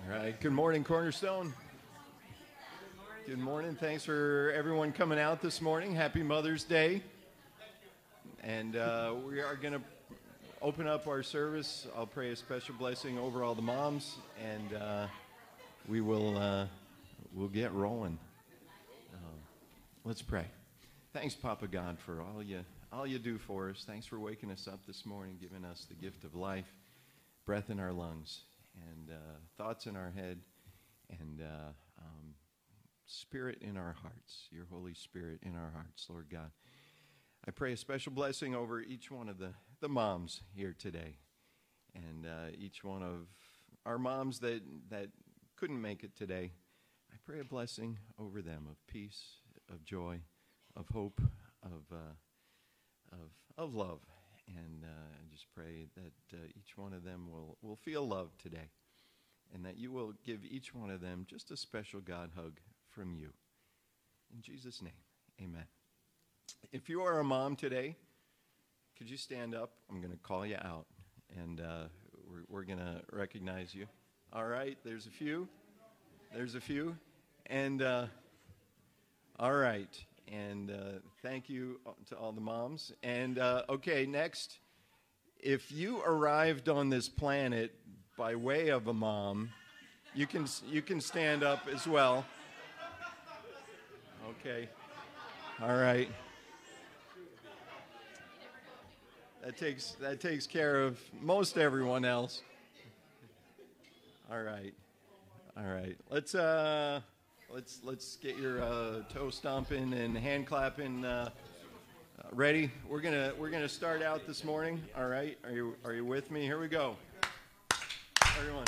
All right. Good morning, Cornerstone. Good morning. Thanks for everyone coming out this morning. Happy Mother's Day. And we are going to open up our service. I'll pray a special blessing over all the moms, and we'll get rolling. Let's pray. Thanks, Papa God, for all you do for us. Thanks for waking us up this morning, giving us the gift of life, breath in our lungs, and thoughts in our head, and spirit in our hearts, your Holy Spirit in our hearts, Lord God. I pray a special blessing over each one of the moms here today, and each one of our moms that couldn't make it today. I pray a blessing over them of peace, of joy, of hope, of love. And I just pray that each one of them will feel loved today, and that you will give each one of them just a special God hug from you. In Jesus' name, amen. If you are a mom today, could you stand up? I'm going to call you out, and we're going to recognize you. All right, there's a few. And all right. And thank you to all the moms. And okay, next, if you arrived on this planet by way of a mom, you can stand up as well. Okay. All right. That takes care of most everyone else. All right. Let's get your toe stomping and hand clapping ready. We're gonna start out this morning. All right, are you with me? Here we go. Everyone,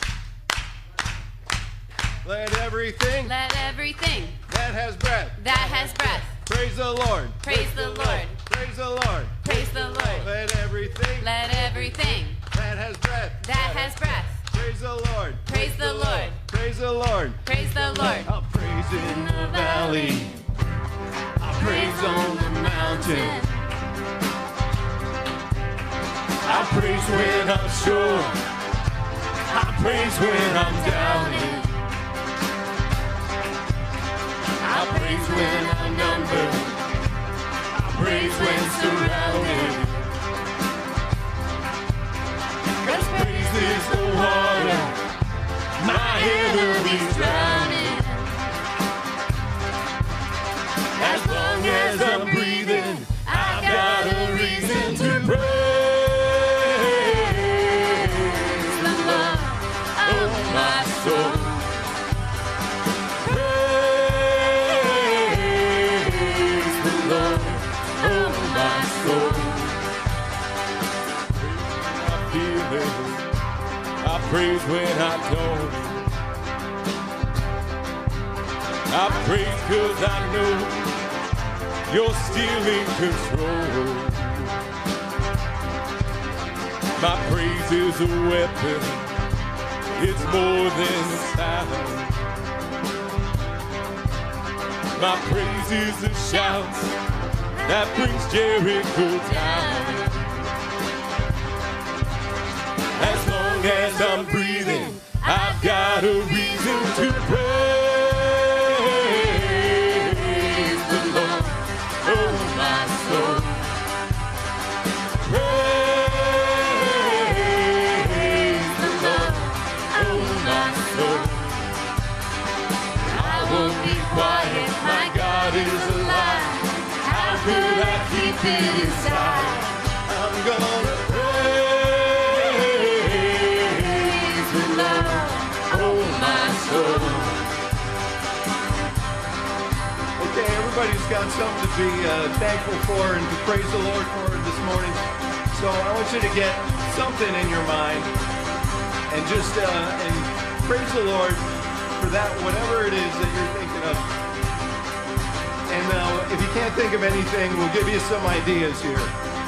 let everything that has breath praise the Lord. Praise the Lord. Praise the Lord. Praise the Lord. Let everything that has breath praise the Lord. Praise the Lord. Praise the Lord. Praise the Lord. I'll praise in the valley. I'll praise on the mountain. I'll praise when I'm sure. I'll praise when I'm doubting. I'll praise when I'm numbered. I'll praise when surrounded. 'Cause praise is the water my enemy's drowning. As long as I'm breathing, I've got a reason to praise the Lord, oh my soul. Praise the Lord, oh my soul. I feel it. I praise when I don't. I praise 'cause I know you're still in control. My praise is a weapon. It's more than a sound. My praise is a shout that brings Jericho down. As long as I'm breathing, I've got a reason to praise the Lord, oh my soul. Praise the Lord, oh my soul. I won't be quiet, my God is alive. How could I keep it inside? I'm gonna okay, everybody's got something to be thankful for and to praise the Lord for this morning. So I want you to get something in your mind and just and praise the Lord for that, whatever it is that you're thinking of. And if you can't think of anything, we'll give you some ideas here.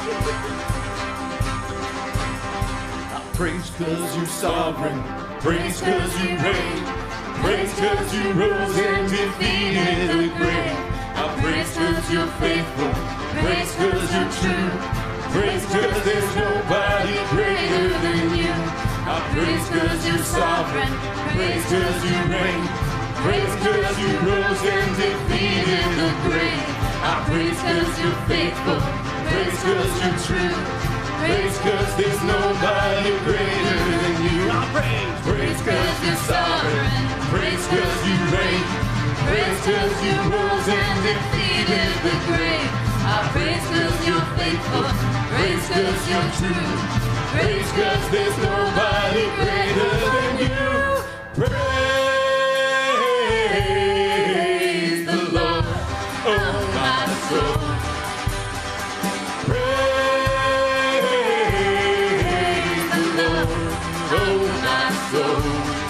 Praise 'cause you're sovereign. Praise 'cause you reign. Praise 'cause you rose and defeated the grave. I praise 'cause you're faithful. Praise 'cause you're true. Praise 'cause there's nobody greater than you. I praise 'cause cause you're sovereign. Praise cause you reign. Praise cause you rose and defeated the grave. I praise cause you're faithful. Praise cause you're true. Praise cause there's nobody greater than you. I praise. Praise cause you're sovereign. Praise cause you reign. Praise cause you rose and defeated the grave. I praise cause you're faithful. Praise cause you're true. Praise cause there's nobody greater than you. Praise the Lord, oh my soul. Praise the Lord, oh my soul.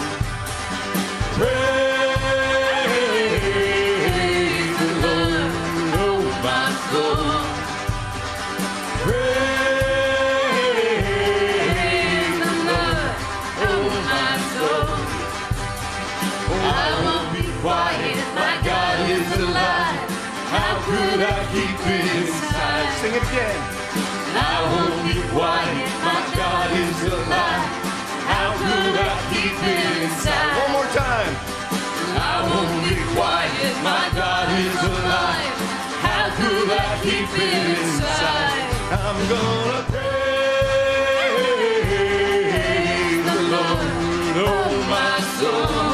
Praise the Lord, oh my soul. Praise the Lord, oh my soul. I won't be quiet, my God is alive. How could I keep it inside? Sing it again. I won't be quiet, my God is alive. How could I keep it inside? One more time. I won't be quiet, my God is alive. How could I keep it inside? I'm gonna Praise the Lord, oh my soul.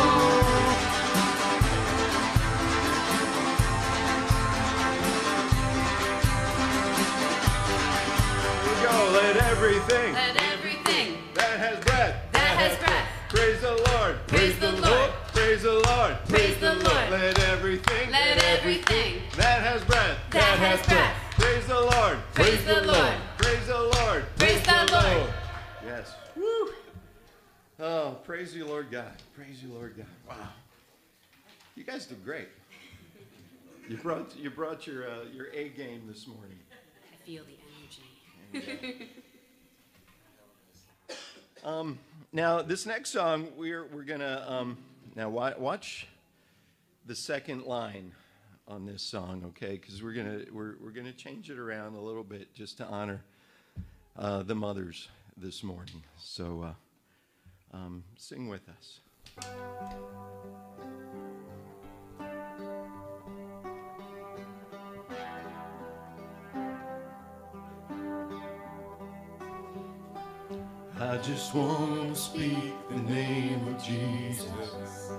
Here we go. Let everything Let everything that has breath that has breath praise the Lord. praise the Lord. Praise the Lord. Praise the Lord. Let everything Let everything that has breath that has breath praise the Lord. praise the Lord. Praise the Lord. Praise the Lord. Yes. Woo. Oh, praise you, Lord God. Praise you, Lord God. Wow. You guys did great. You brought your A game this morning. I feel the energy. Now this next song we're gonna now watch the second line on this song, okay? Because we're gonna change it around a little bit just to honor the mothers this morning. So sing with us. I just want to speak the name of Jesus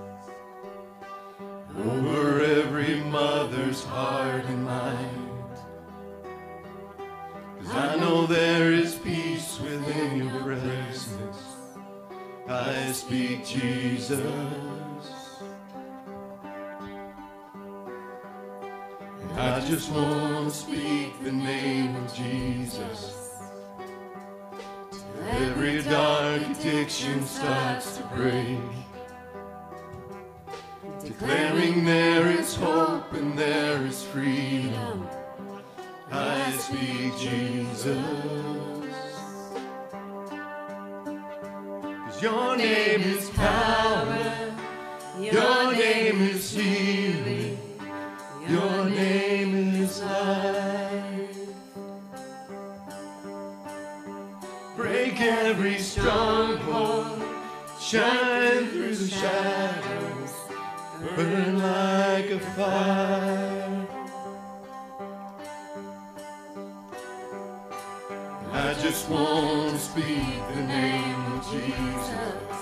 over every mother's heart and mind. 'Cause I know there is peace within your presence. I speak Jesus. I just want to speak the name of Jesus. Every dark addiction starts to break, declaring there is hope and there is freedom. I speak Jesus. 'Cause your name is power, your name is healing, your name is life. Break every stronghold, shine through the shadows, burn like a fire. I just want to speak the name of Jesus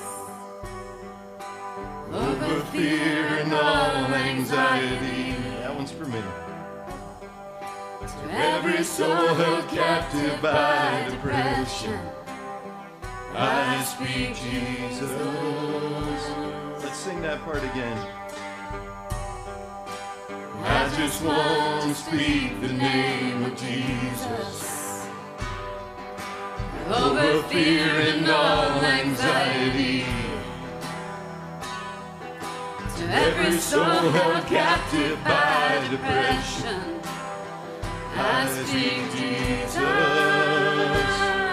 over fear and all anxiety. That one's for me. To every soul held captive by depression, I speak Jesus. Let's sing that part again. I just want to speak the name of Jesus over fear and all anxiety. To every soul held captive by depression, I speak Jesus.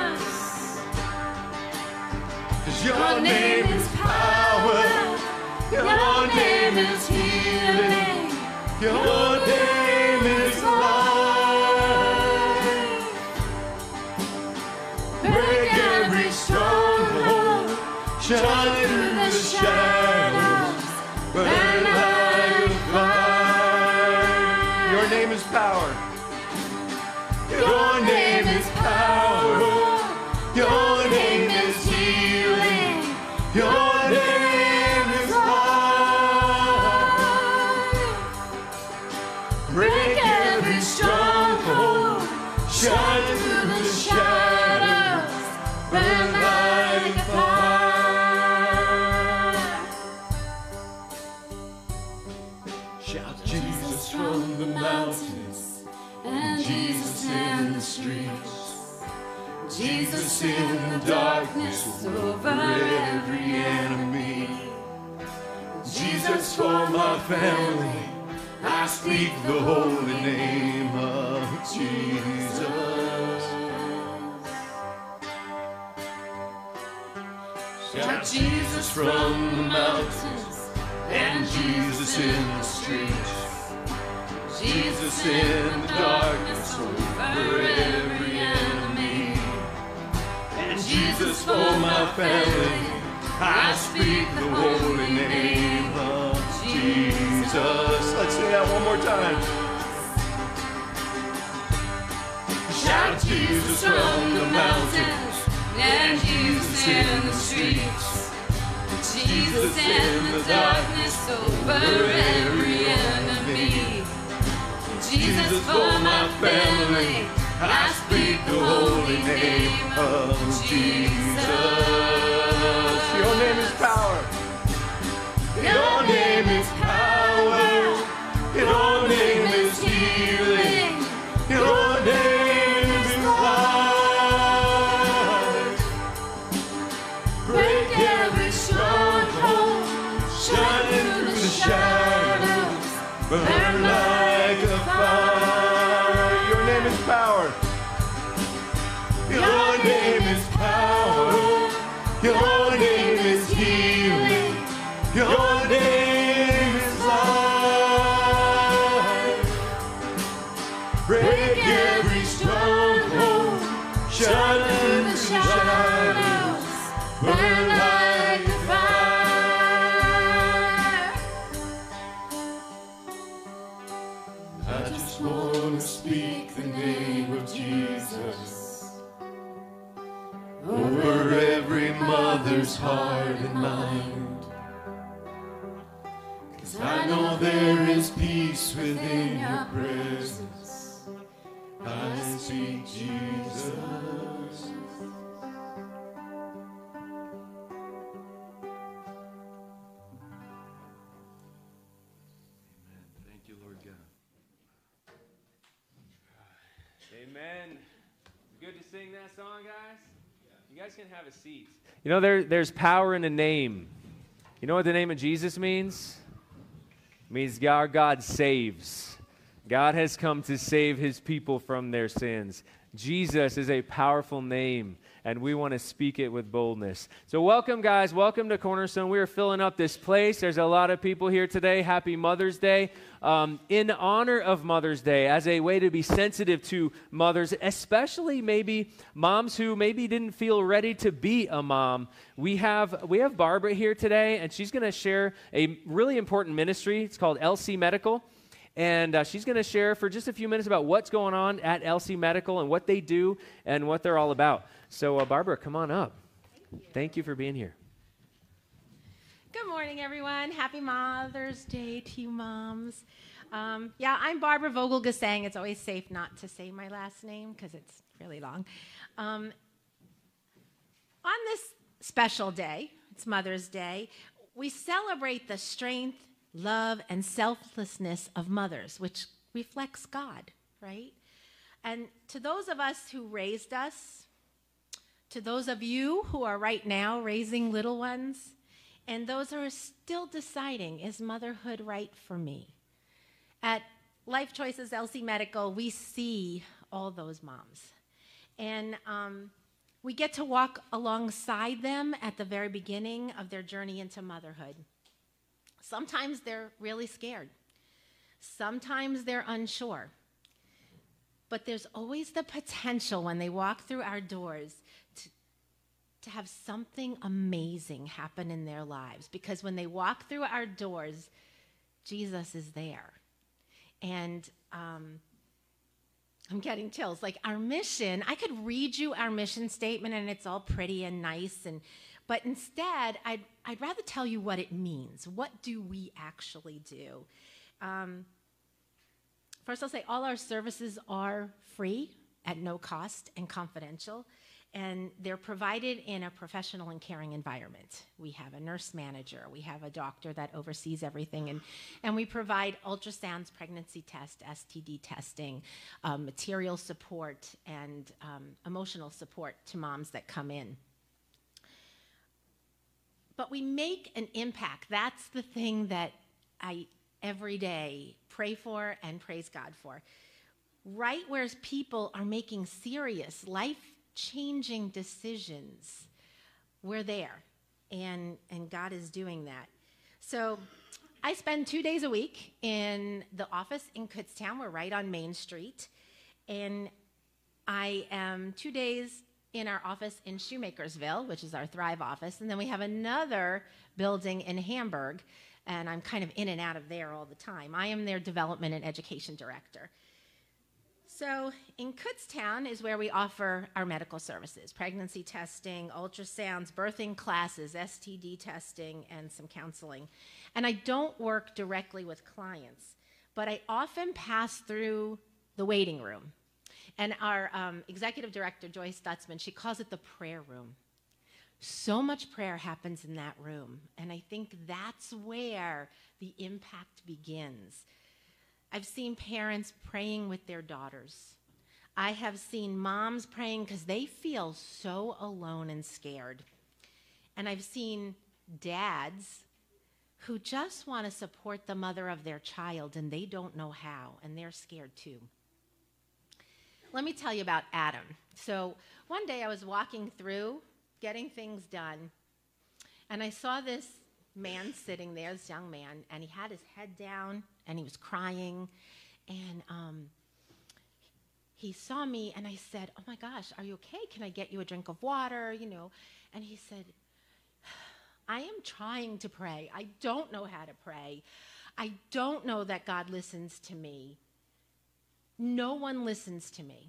'Cause your name is power, your name is healing, your name is life. Break every stronghold, shine name is power. Your name is power. Your name is healing. Your name is life. Break every stronghold. Shine through the shadows. Burn like fire. Shout Jesus from the mountains, and Jesus in the streets. Jesus in the darkness over every enemy. Jesus for my family, I speak the holy name of Jesus. Shout Jesus from the mountains, and Jesus in the streets. Jesus in the darkness over every enemy. And Jesus for my family, I speak the holy name of Jesus. Let's sing that one more time. Shout Jesus from the mountains, and Jesus in the streets. Jesus in the darkness over every enemy. Jesus for my family, I speak the holy name of Jesus. Your name is power. Your name is power. Your name is healing. Your name is life. Break every stronghold. Shine through the shadows. Burn like a fire. Your name is power. Your name is power. Your name is healing. Your name is life. Break every stronghold. Shine through the shadows. Burn like a fire. I just want to speak the name of Jesus over every mother's heart and mind. 'Cause I know there is peace within your presence. I speak Jesus. Amen. Thank you, Lord God. Amen. Good to sing that song, guys. You guys can have a seat. You know, there's power in a name. You know what the name of Jesus means? It means our God saves. God has come to save his people from their sins. Jesus is a powerful name, and we want to speak it with boldness. So welcome, guys. Welcome to Cornerstone. We are filling up this place. There's a lot of people here today. Happy Mother's Day. In honor of Mother's Day, as a way to be sensitive to mothers, especially maybe moms who maybe didn't feel ready to be a mom. We have Barbara here today, and she's going to share a really important ministry. It's called LC Medical. And she's going to share for just a few minutes about what's going on at LC Medical and what they do and what they're all about. So, Barbara, come on up. Thank you for being here. Good morning, everyone. Happy Mother's Day to you moms. I'm Barbara Vogel-Gassang. It's always safe not to say my last name because it's really long. On this special day, it's Mother's Day, we celebrate the strength, love, and selflessness of mothers, which reflects God, right? And to those of us who raised us, to those of you who are right now raising little ones, and those who are still deciding, is motherhood right for me? At Life Choices LC Medical, we see all those moms. And we get to walk alongside them at the very beginning of their journey into motherhood. Sometimes they're really scared. Sometimes they're unsure. But there's always the potential when they walk through our doors to have something amazing happen in their lives. Because when they walk through our doors, Jesus is there. And I'm getting chills. Like our mission, I could read you our mission statement and it's all pretty and nice, but instead, I'd rather tell you what it means. What do we actually do? First, I'll say all our services are free, at no cost, and confidential, and they're provided in a professional and caring environment. We have a nurse manager, we have a doctor that oversees everything, and we provide ultrasounds, pregnancy test, STD testing, material support, and emotional support to moms that come in. But we make an impact. That's the thing that I every day pray for and praise God for. Right where people are making serious, life-changing decisions, we're there, and God is doing that. So I spend 2 days a week in the office in Kutztown. We're right on Main Street, and I am 2 days in our office in Shoemakersville, which is our Thrive office, and then we have another building in Hamburg, and I'm kind of in and out of there all the time. I am their development and education director. So in Kutztown is where we offer our medical services, pregnancy testing, ultrasounds, birthing classes, STD testing, and some counseling. And I don't work directly with clients, but I often pass through the waiting room. And our executive director, Joyce Stutzman, she calls it the prayer room. So much prayer happens in that room, and I think that's where the impact begins. I've seen parents praying with their daughters. I have seen moms praying because they feel so alone and scared. And I've seen dads who just want to support the mother of their child, and they don't know how, and they're scared too. Let me tell you about Adam. So one day I was walking through, getting things done, and I saw this man sitting there, this young man, and he had his head down, and he was crying, and he saw me, and I said, "Oh my gosh, are you okay? Can I get you a drink of water?" And he said, "I am trying to pray. I don't know how to pray. I don't know that God listens to me. No one listens to me."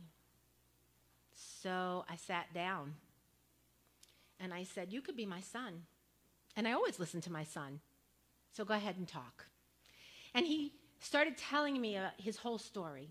So I sat down, and I said, "You could be my son. And I always listen to my son. So go ahead and talk." And he started telling me his whole story.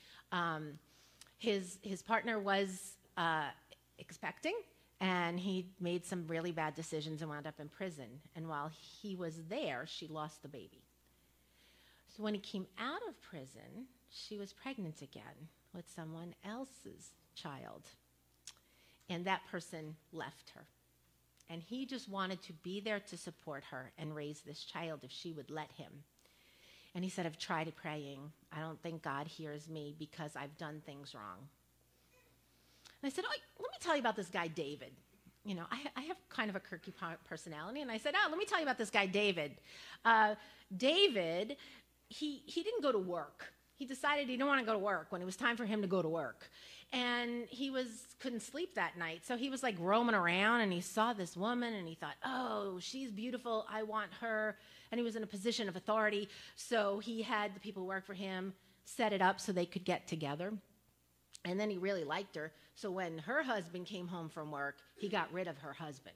His partner was expecting, and he made some really bad decisions and wound up in prison. And while he was there, she lost the baby. So when he came out of prison, she was pregnant again with someone else's child. And that person left her. And he just wanted to be there to support her and raise this child if she would let him. And he said, "I've tried praying. I don't think God hears me because I've done things wrong." And I said, "Oh, let me tell you about this guy, David. I have kind of a quirky personality." And I said, "Oh, let me tell you about this guy, David. David, he didn't go to work. He decided he didn't want to go to work when it was time for him to go to work. And he couldn't sleep that night. So he was like roaming around, and he saw this woman, and he thought, oh, she's beautiful. I want her. And he was in a position of authority. So he had the people who work for him set it up so they could get together. And then he really liked her. So when her husband came home from work, he got rid of her husband.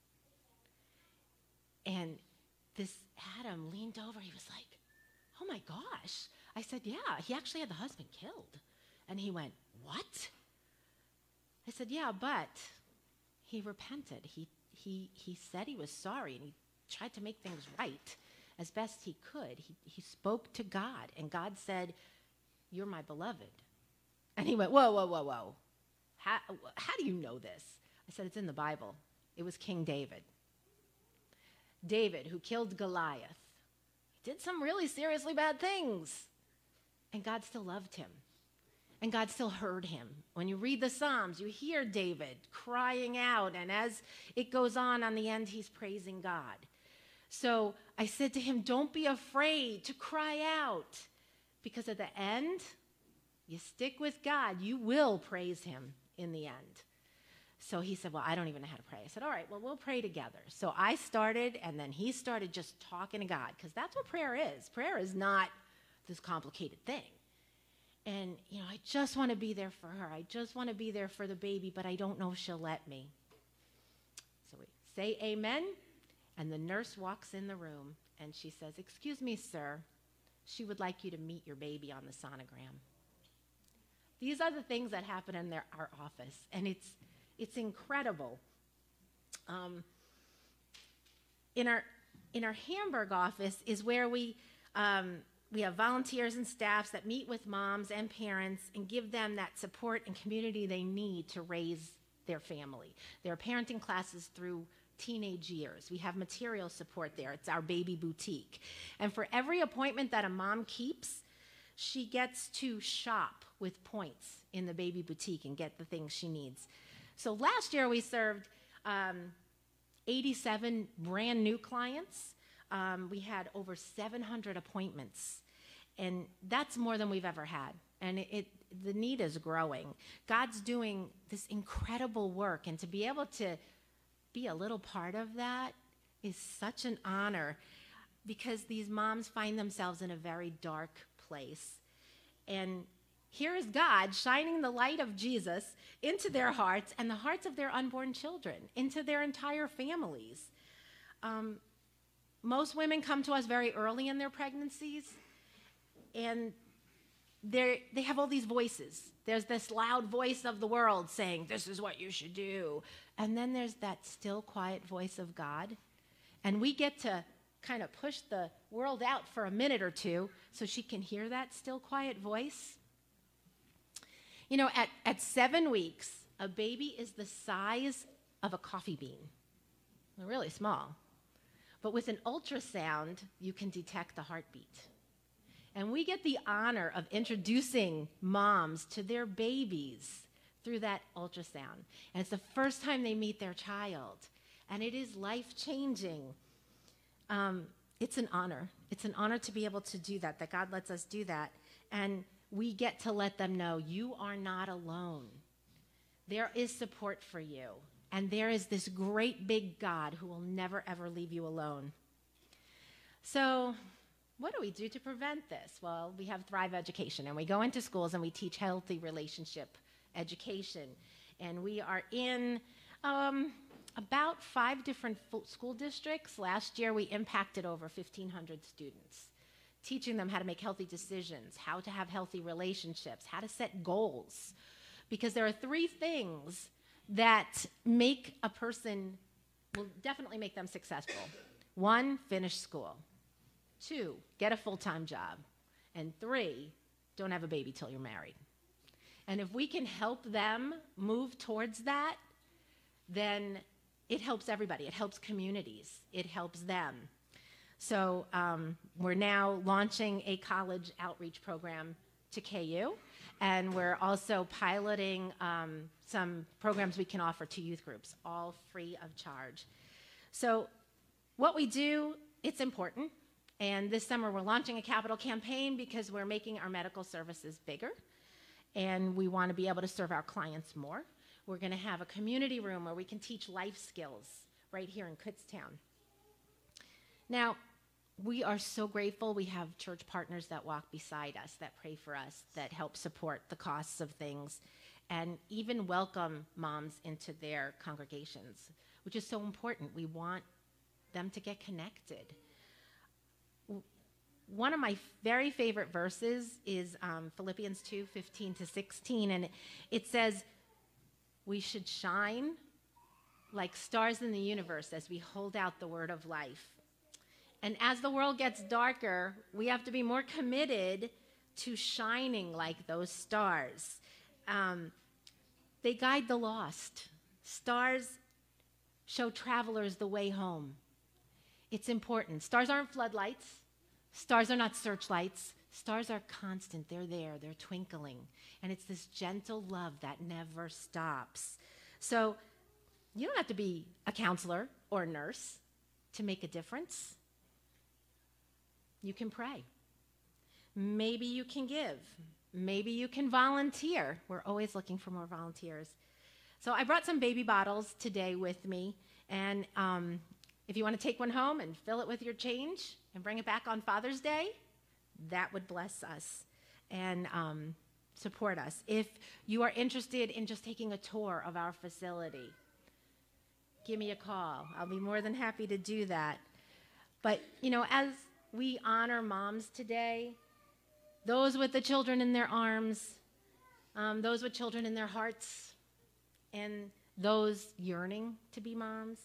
And this Adam leaned over. He was like, "Oh my gosh." I said, "Yeah, he actually had the husband killed." And he went, "What?" I said, "Yeah, but he repented. He said he was sorry, and he tried to make things right as best he could. He spoke to God, and God said, 'You're my beloved.'" And he went, "Whoa, whoa, whoa, whoa. How do you know this?" I said, "It's in the Bible. It was King David. David, who killed Goliath. He did some really seriously bad things, and God still loved him. And God still heard him. When you read the Psalms, you hear David crying out, and as it goes on the end, he's praising God. So I said to him, don't be afraid to cry out, because at the end, you stick with God, you will praise him in the end. So he said, well, I don't even know how to pray. I said, all right, well, we'll pray together. So I started, and then he started just talking to God, because that's what prayer is. Prayer is not this complicated thing. And, I just want to be there for her. I just want to be there for the baby, but I don't know if she'll let me. So we say amen, and the nurse walks in the room, and she says, "Excuse me, sir. She would like you to meet your baby on the sonogram." These are the things that happen in our office, and it's incredible. In our Hamburg office is where we have volunteers and staffs that meet with moms and parents and give them that support and community they need to raise their family. There are parenting classes through teenage years. We have material support there. It's our baby boutique. And for every appointment that a mom keeps, she gets to shop with points in the baby boutique and get the things she needs. So last year we served 87 brand new clients. We had over 700 appointments, and that's more than we've ever had. And the need is growing. God's doing this incredible work, and to be able to be a little part of that is such an honor, because these moms find themselves in a very dark place. And here is God shining the light of Jesus into their hearts and the hearts of their unborn children, into their entire families. Most women come to us very early in their pregnancies, and they have all these voices. There's this loud voice of the world saying, "This is what you should do." And then there's that still, quiet voice of God. And we get to kind of push the world out for a minute or two so she can hear that still, quiet voice. At 7 weeks, a baby is the size of a coffee bean. They're really small. But with an ultrasound, you can detect the heartbeat. And we get the honor of introducing moms to their babies through that ultrasound. And it's the first time they meet their child. And it is life-changing. It's an honor. It's an honor to be able to do that God lets us do that. And we get to let them know, you are not alone. There is support for you. And there is this great big God who will never, ever leave you alone. So what do we do to prevent this? Well, we have Thrive Education, and we go into schools and we teach healthy relationship education. And we are in about 5 different school districts. Last year, we impacted over 1,500 students, teaching them how to make healthy decisions, how to have healthy relationships, how to set goals. Because there are 3 things that make a person, will definitely make them successful. 1, finish school. 2, get a full-time job. And 3, don't have a baby till you're married. And if we can help them move towards that, then it helps everybody. It helps communities. It helps them. So we're now launching a college outreach program to KU, and we're also piloting some programs we can offer to youth groups, all free of charge. So what we do, it's important. And this summer we're launching a capital campaign because we're making our medical services bigger, and we want to be able to serve our clients more. We're going to have a community room where we can teach life skills right here in Kutztown. Now, we are so grateful we have church partners that walk beside us, that pray for us, that help support the costs of things, and even welcome moms into their congregations, which is so important. We want them to get connected. One of my very favorite verses is Philippians 2:15-16, and it says, we should shine like stars in the universe as we hold out the word of life. And as the world gets darker, we have to be more committed to shining like those stars. They guide the lost. Stars show travelers the way home. It's important. Stars aren't floodlights. Stars are not searchlights. Stars are constant. They're there. They're twinkling. And it's this gentle love that never stops. So you don't have to be a counselor or a nurse to make a difference. You can pray. Maybe you can give. Maybe you can volunteer. We're always looking for more volunteers. So I brought some baby bottles today with me. And if you want to take one home and fill it with your change and bring it back on Father's Day, that would bless us and support us. If you are interested in just taking a tour of our facility, give me a call. I'll be more than happy to do that. But, you know, as we honor moms today, those with the children in their arms, those with children in their hearts, and those yearning to be moms,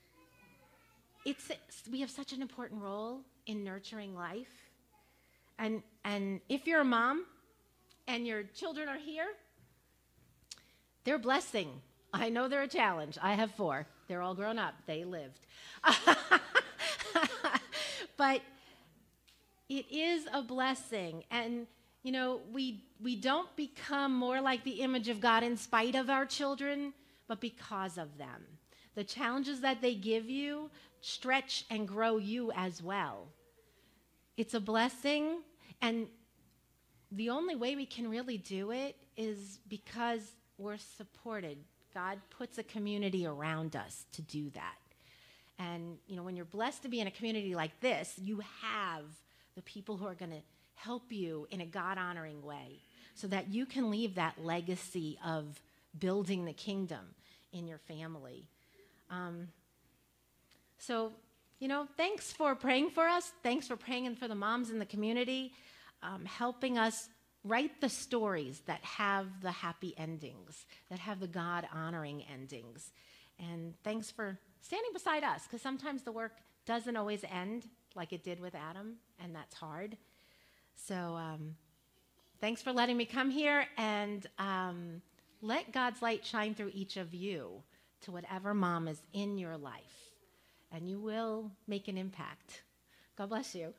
we have such an important role in nurturing life. And if you're a mom and your children are here, they're a blessing. I know they're a challenge. I have 4. They're all grown up. They lived. But it is a blessing. And, you know, we don't become more like the image of God in spite of our children, but because of them. The challenges that they give you stretch and grow you as well. It's a blessing, and the only way we can really do it is because we're supported. God puts a community around us to do that. And, you know, when you're blessed to be in a community like this, you have the people who are going to help you in a God-honoring way so that you can leave that legacy of building the kingdom in your family. So, you know, thanks for praying for us. Thanks for praying for the moms in the community, helping us write the stories that have the happy endings, that have the God-honoring endings. And thanks for standing beside us, because sometimes the work doesn't always end like it did with Adam, and that's hard. So thanks for letting me come here, and let God's light shine through each of you to whatever mom is in your life, and you will make an impact. God bless you.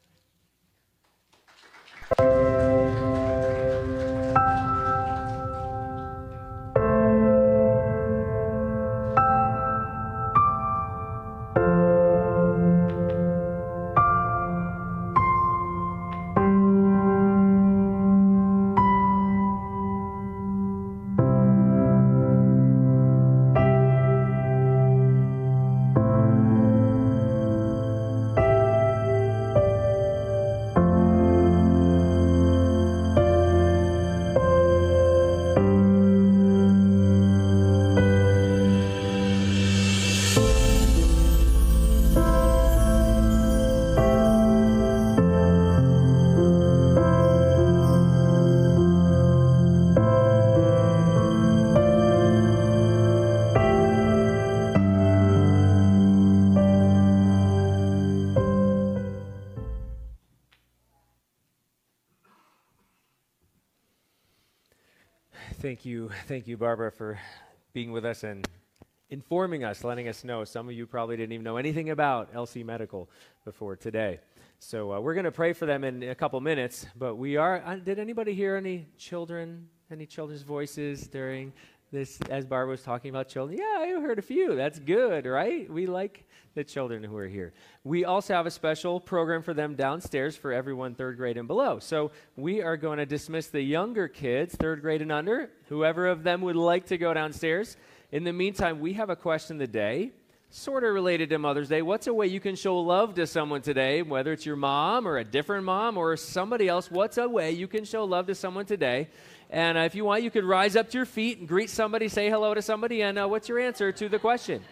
Thank you, Barbara, for being with us and informing us, letting us know. Some of you probably didn't even know anything about LC Medical before today. So we're going to pray for them in a couple minutes, but we are, did anybody hear any children's voices during this, as Barbara was talking about children? Yeah, I heard a few. That's good, right? We like the children who are here. We also have a special program for them downstairs for everyone 3rd grade and below. So we are going to dismiss the younger kids, 3rd grade and under, whoever of them would like to go downstairs. In the meantime, we have a question of the day, sort of related to Mother's Day. What's a way you can show love to someone today, whether it's your mom or a different mom or somebody else? What's a way you can show love to someone today? And if you want, you could rise up to your feet and greet somebody, say hello to somebody, and what's your answer to the question?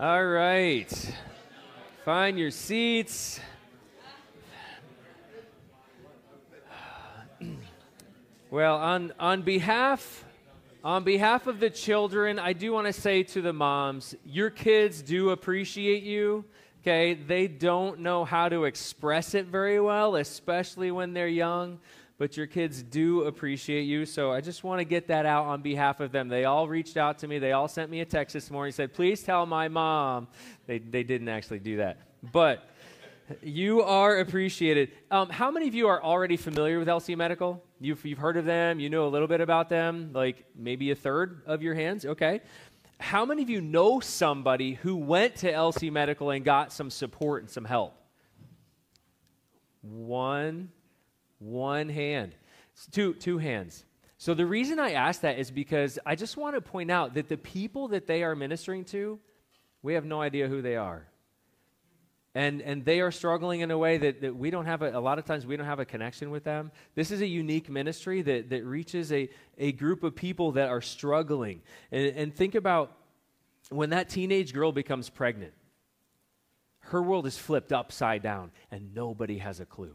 All right. Find your seats. Well, on behalf of the children, I do want to say to the moms, your kids do appreciate you. Okay, they don't know how to express it very well, especially when they're young, but your kids do appreciate you. So I just want to get that out on behalf of them. They all reached out to me. They all sent me a text this morning, said, please tell my mom. They didn't actually do that, but you are appreciated. How many of you are already familiar with LC Medical? You've heard of them. You know a little bit about them, like maybe a third of your hands. Okay. How many of you know somebody who went to LC Medical and got some support and some help? One hand. Two hands. So the reason I ask that is because I just want to point out that the people that they are ministering to, we have no idea who they are. And they are struggling in a way that we don't have a lot of times we don't have a connection with them. This is a unique ministry that reaches a group of people that are struggling. And think about when that teenage girl becomes pregnant. Her world is flipped upside down, and nobody has a clue.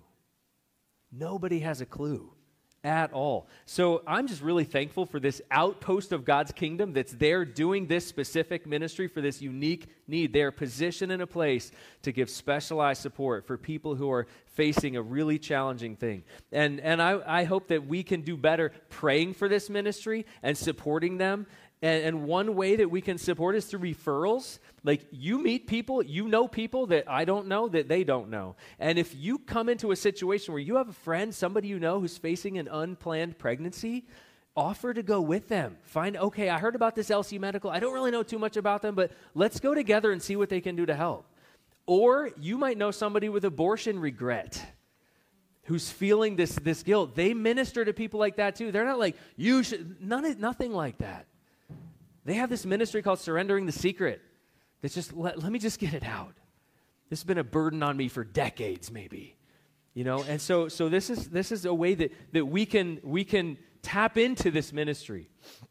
Nobody has a clue at all. So I'm just really thankful for this outpost of God's kingdom that's there doing this specific ministry for this unique need. They're positioned in a place to give specialized support for people who are facing a really challenging thing. And I hope that we can do better praying for this ministry and supporting them. And one way that we can support is through referrals. Like, you meet people, you know people that I don't know, that they don't know. And if you come into a situation where you have a friend, somebody you know who's facing an unplanned pregnancy, offer to go with them. Okay, I heard about this LC Medical. I don't really know too much about them, but let's go together and see what they can do to help. Or you might know somebody with abortion regret who's feeling this guilt. They minister to people like that too. They're not like, you should, nothing like that. They have this ministry called Surrendering the Secret. That's just, let me just get it out. This has been a burden on me for decades, maybe. You know, and so this is a way that we can tap into this ministry.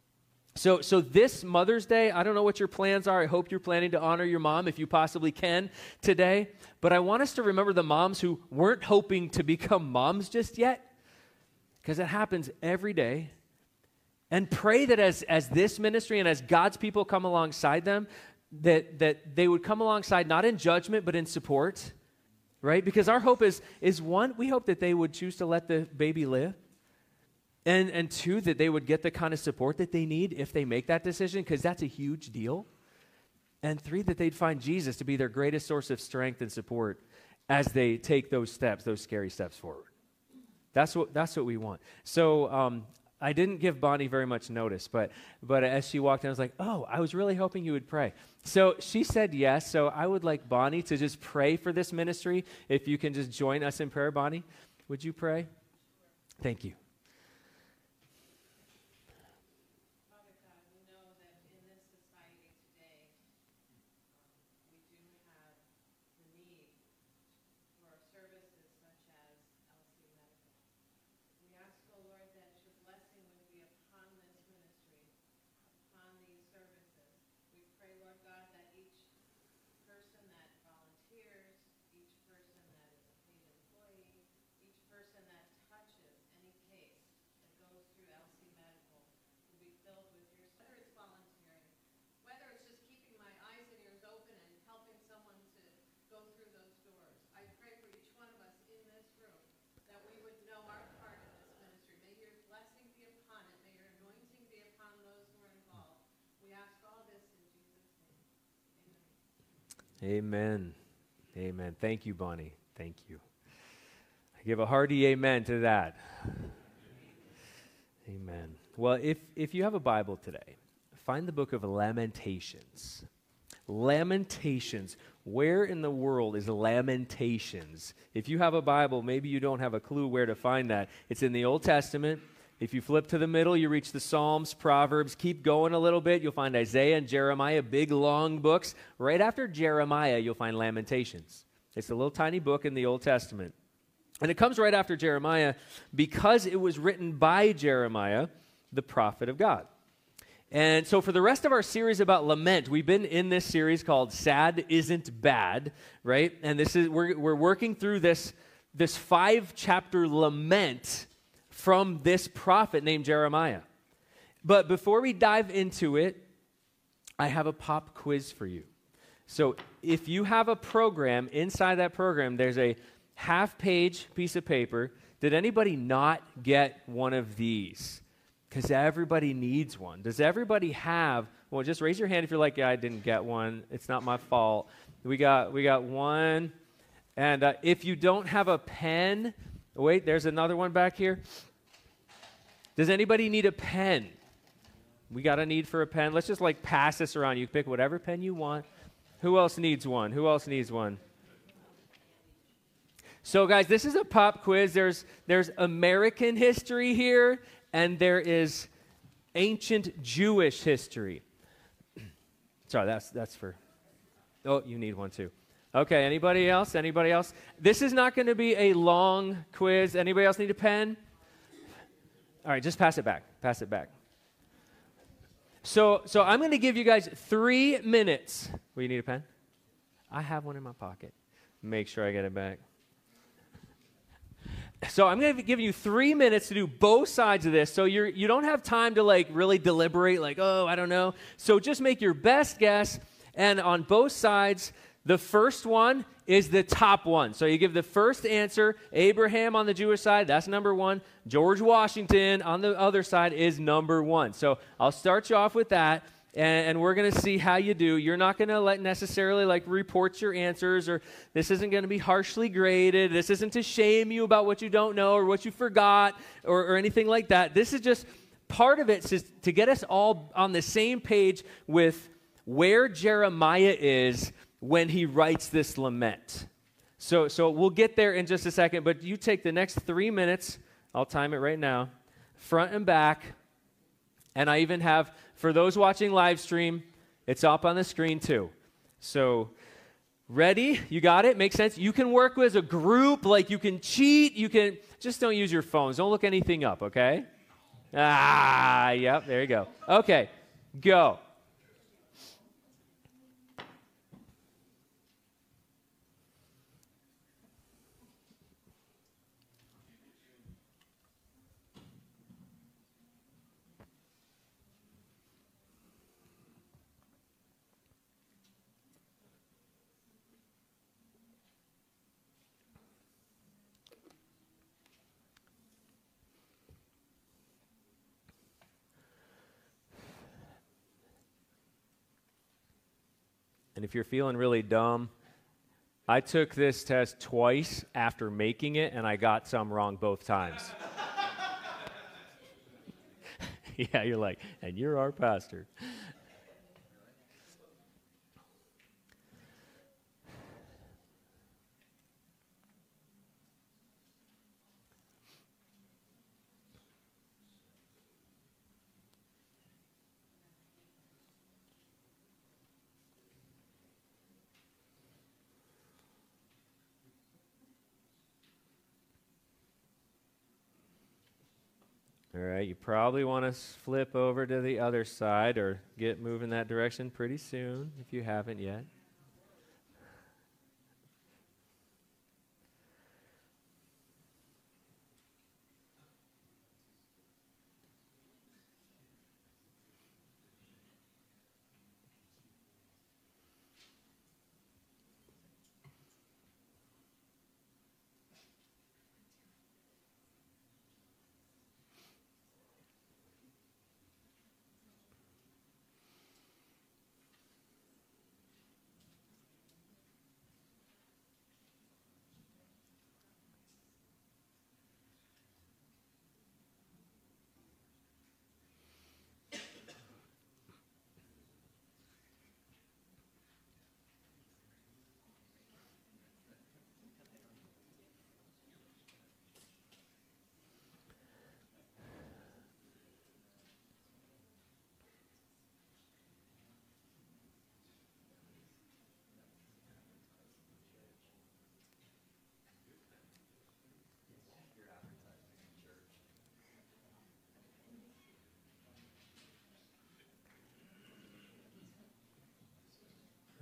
So this Mother's Day, I don't know what your plans are. I hope you're planning to honor your mom if you possibly can today. But I want us to remember the moms who weren't hoping to become moms just yet, because it happens every day. And pray that as this ministry and as God's people come alongside them, that they would come alongside not in judgment, but in support, right? Because our hope is one, we hope that they would choose to let the baby live. And two, that they would get the kind of support that they need if they make that decision, because that's a huge deal. And three, that they'd find Jesus to be their greatest source of strength and support as they take those steps, those scary steps forward. That's what we want. So, I didn't give Bonnie very much notice, but as she walked in, I was like, oh, I was really hoping you would pray. So she said yes, so I would like Bonnie to just pray for this ministry. If you can just join us in prayer, Bonnie, would you pray? Thank you. Father God, we know that in this society today, we do have the need for services such as LC Medical. We ask, O Lord, that your blessing would be upon this ministry, upon these services. We pray, Lord God, that each person that volunteers, each person that is a paid employee, each person that touches any case that goes through LC Medical will be filled with your, whether it's volunteering, whether it's just keeping my eyes and ears open and helping someone to go through those doors. I pray for each one of us in this room that we would know our part in this ministry. May your blessing be upon it. May your anointing be upon those who are involved. We ask all this in Jesus' name. Amen. Amen. Thank you, Bonnie. Thank you. I give a hearty amen to that. Amen. Well, if you have a Bible today, find the book of Lamentations. Lamentations. Where in the world is Lamentations? If you have a Bible, maybe you don't have a clue where to find that. It's in the Old Testament. If you flip to the middle, you reach the Psalms, Proverbs. Keep going a little bit, you'll find Isaiah and Jeremiah, big, long books. Right after Jeremiah, you'll find Lamentations. It's a little tiny book in the Old Testament. And it comes right after Jeremiah because it was written by Jeremiah, the prophet of God. And so for the rest of our series about lament, we've been in this series called Sad Isn't Bad, right? And we're working through this 5-chapter lament from this prophet named Jeremiah. But before we dive into it, I have a pop quiz for you. So if you have a program, inside that program, there's a half-page piece of paper. Did anybody not get one of these? Because everybody needs one. Does everybody have? Well, just raise your hand if you're like, yeah, I didn't get one. It's not my fault. We got one. And if you don't have a pen, wait, there's another one back here. Does anybody need a pen? We got a need for a pen. Let's just pass this around. You pick whatever pen you want. Who else needs one? Who else needs one? So, guys, this is a pop quiz. There's American history here, and there is ancient Jewish history. Sorry, that's for... Oh, you need one too. Okay, anybody else? Anybody else? This is not going to be a long quiz. Anybody else need a pen? All right, just pass it back. Pass it back. So I'm going to give you guys 3 minutes. Will you need a pen? I have one in my pocket. Make sure I get it back. So I'm going to give you 3 minutes to do both sides of this. So you don't have time to really deliberate, oh, I don't know. So just make your best guess. And on both sides, the first one is the top one. So you give the first answer. Abraham on the Jewish side, that's number 1. George Washington on the other side is number 1. So I'll start you off with that, and we're going to see how you do. You're not going to necessarily report your answers, or this isn't going to be harshly graded. This isn't to shame you about what you don't know or what you forgot or anything like that. This is just part of it to get us all on the same page with where Jeremiah is when he writes this lament. So we'll get there in just a second, but you take the next 3 minutes. I'll time it right now, front and back. And I even have, for those watching live stream, it's up on the screen too. So ready? You got it? Makes sense? You can work as a group, you can cheat, you can, just don't use your phones. Don't look anything up, okay? Yep, there you go. Okay, go. And if you're feeling really dumb, I took this test twice after making it, and I got some wrong both times. Yeah, you're like, and you're our pastor. All right, you probably want to flip over to the other side or get moving that direction pretty soon if you haven't yet.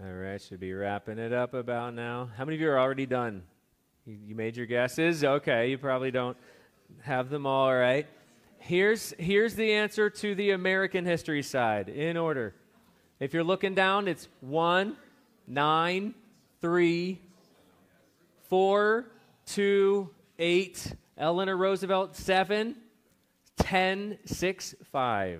All right, should be wrapping it up about now. How many of you are already done? You made your guesses? Okay, you probably don't have them all right. Here's the answer to the American history side, in order. If you're looking down, it's 1, 9, 3, 4, 2, 8, Eleanor Roosevelt, 7, 10, 6, 5.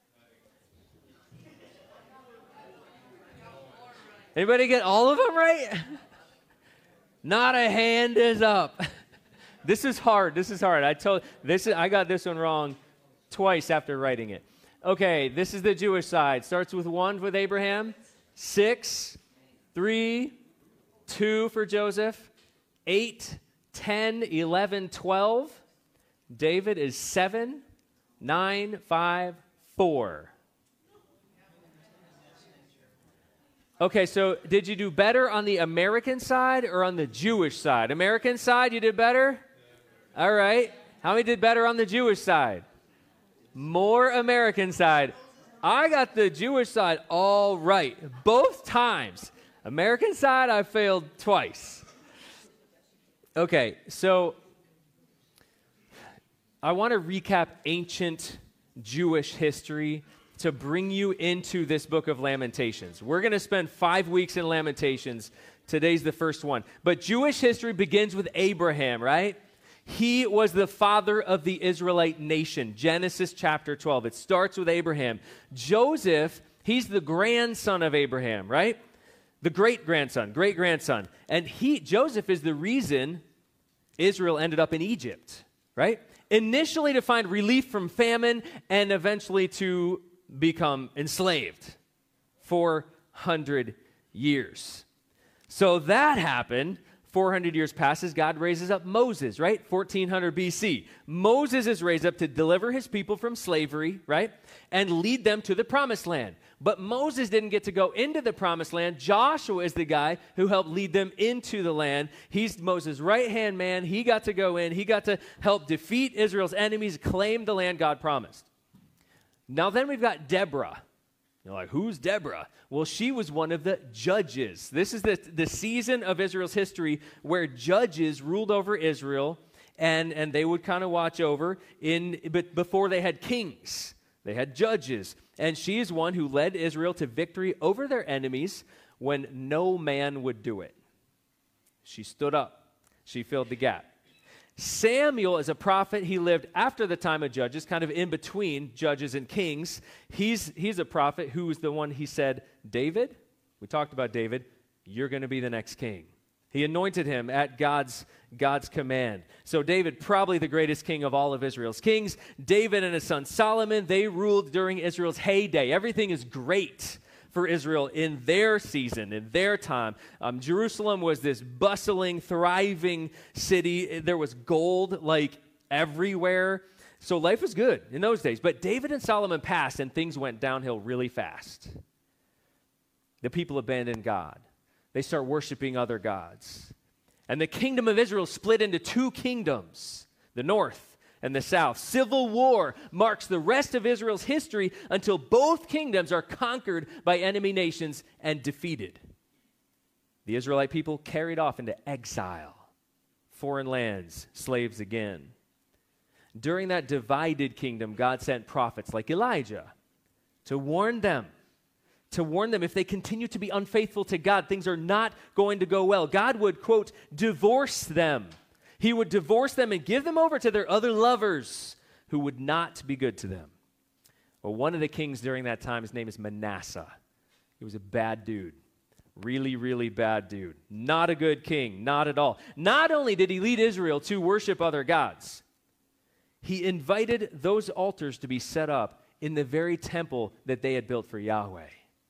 Anybody get all of them right? Not a hand is up. This is hard. I got this one wrong twice after writing it. Okay, this is the Jewish side. Starts with 1 with Abraham, 6, 3, 2 for Joseph, 8, 10, 11, 12. David is 7, 9, 5, 4. Okay, so did you do better on the American side or on the Jewish side? American side, you did better? All right. How many did better on the Jewish side? More American side. I got the Jewish side all right, both times. American side, I failed twice. Okay, so I want to recap ancient Jewish history to bring you into this book of Lamentations. We're going to spend 5 weeks in Lamentations. Today's the first one. But Jewish history begins with Abraham, right? He was the father of the Israelite nation. Genesis chapter 12. It starts with Abraham. Joseph, he's the grandson of Abraham, right? The great-grandson. And Joseph is the reason Israel ended up in Egypt, right? Initially to find relief from famine and eventually to become enslaved. 400 years. So that happened. 400 years passes, God raises up Moses, right? 1400 BC. Moses is raised up to deliver his people from slavery, right? And lead them to the promised land. But Moses didn't get to go into the promised land. Joshua is the guy who helped lead them into the land. He's Moses' right-hand man. He got to go in. He got to help defeat Israel's enemies, claim the land God promised. Now then we've got Deborah. You're like, who's Deborah? Well, she was one of the judges. This is the season of Israel's history where judges ruled over Israel, and they would kind of watch over but before they had kings. They had judges. And she is one who led Israel to victory over their enemies when no man would do it. She stood up. She filled the gap. Samuel is a prophet. He lived after the time of Judges, kind of in between Judges and Kings. He's a prophet who was the one he said, David, we talked about David, you're going to be the next king. He anointed him at God's command. So David, probably the greatest king of all of Israel's kings. David and his son Solomon, they ruled during Israel's heyday. Everything is great for Israel in their season, in their time. Jerusalem was this bustling, thriving city. There was gold like everywhere. So life was good in those days. But David and Solomon passed and things went downhill really fast. The people abandoned God. They start worshiping other gods. And the kingdom of Israel split into two kingdoms, the north and the south. Civil war marks the rest of Israel's history until both kingdoms are conquered by enemy nations and defeated. The Israelite people carried off into exile, foreign lands, slaves again. During that divided kingdom, God sent prophets like Elijah to warn them if they continue to be unfaithful to God, things are not going to go well. God would, quote, divorce them. He would divorce them and give them over to their other lovers who would not be good to them. Well, one of the kings during that time, his name is Manasseh. He was a bad dude. Really, really bad dude. Not a good king, not at all. Not only did he lead Israel to worship other gods, he invited those altars to be set up in the very temple that they had built for Yahweh.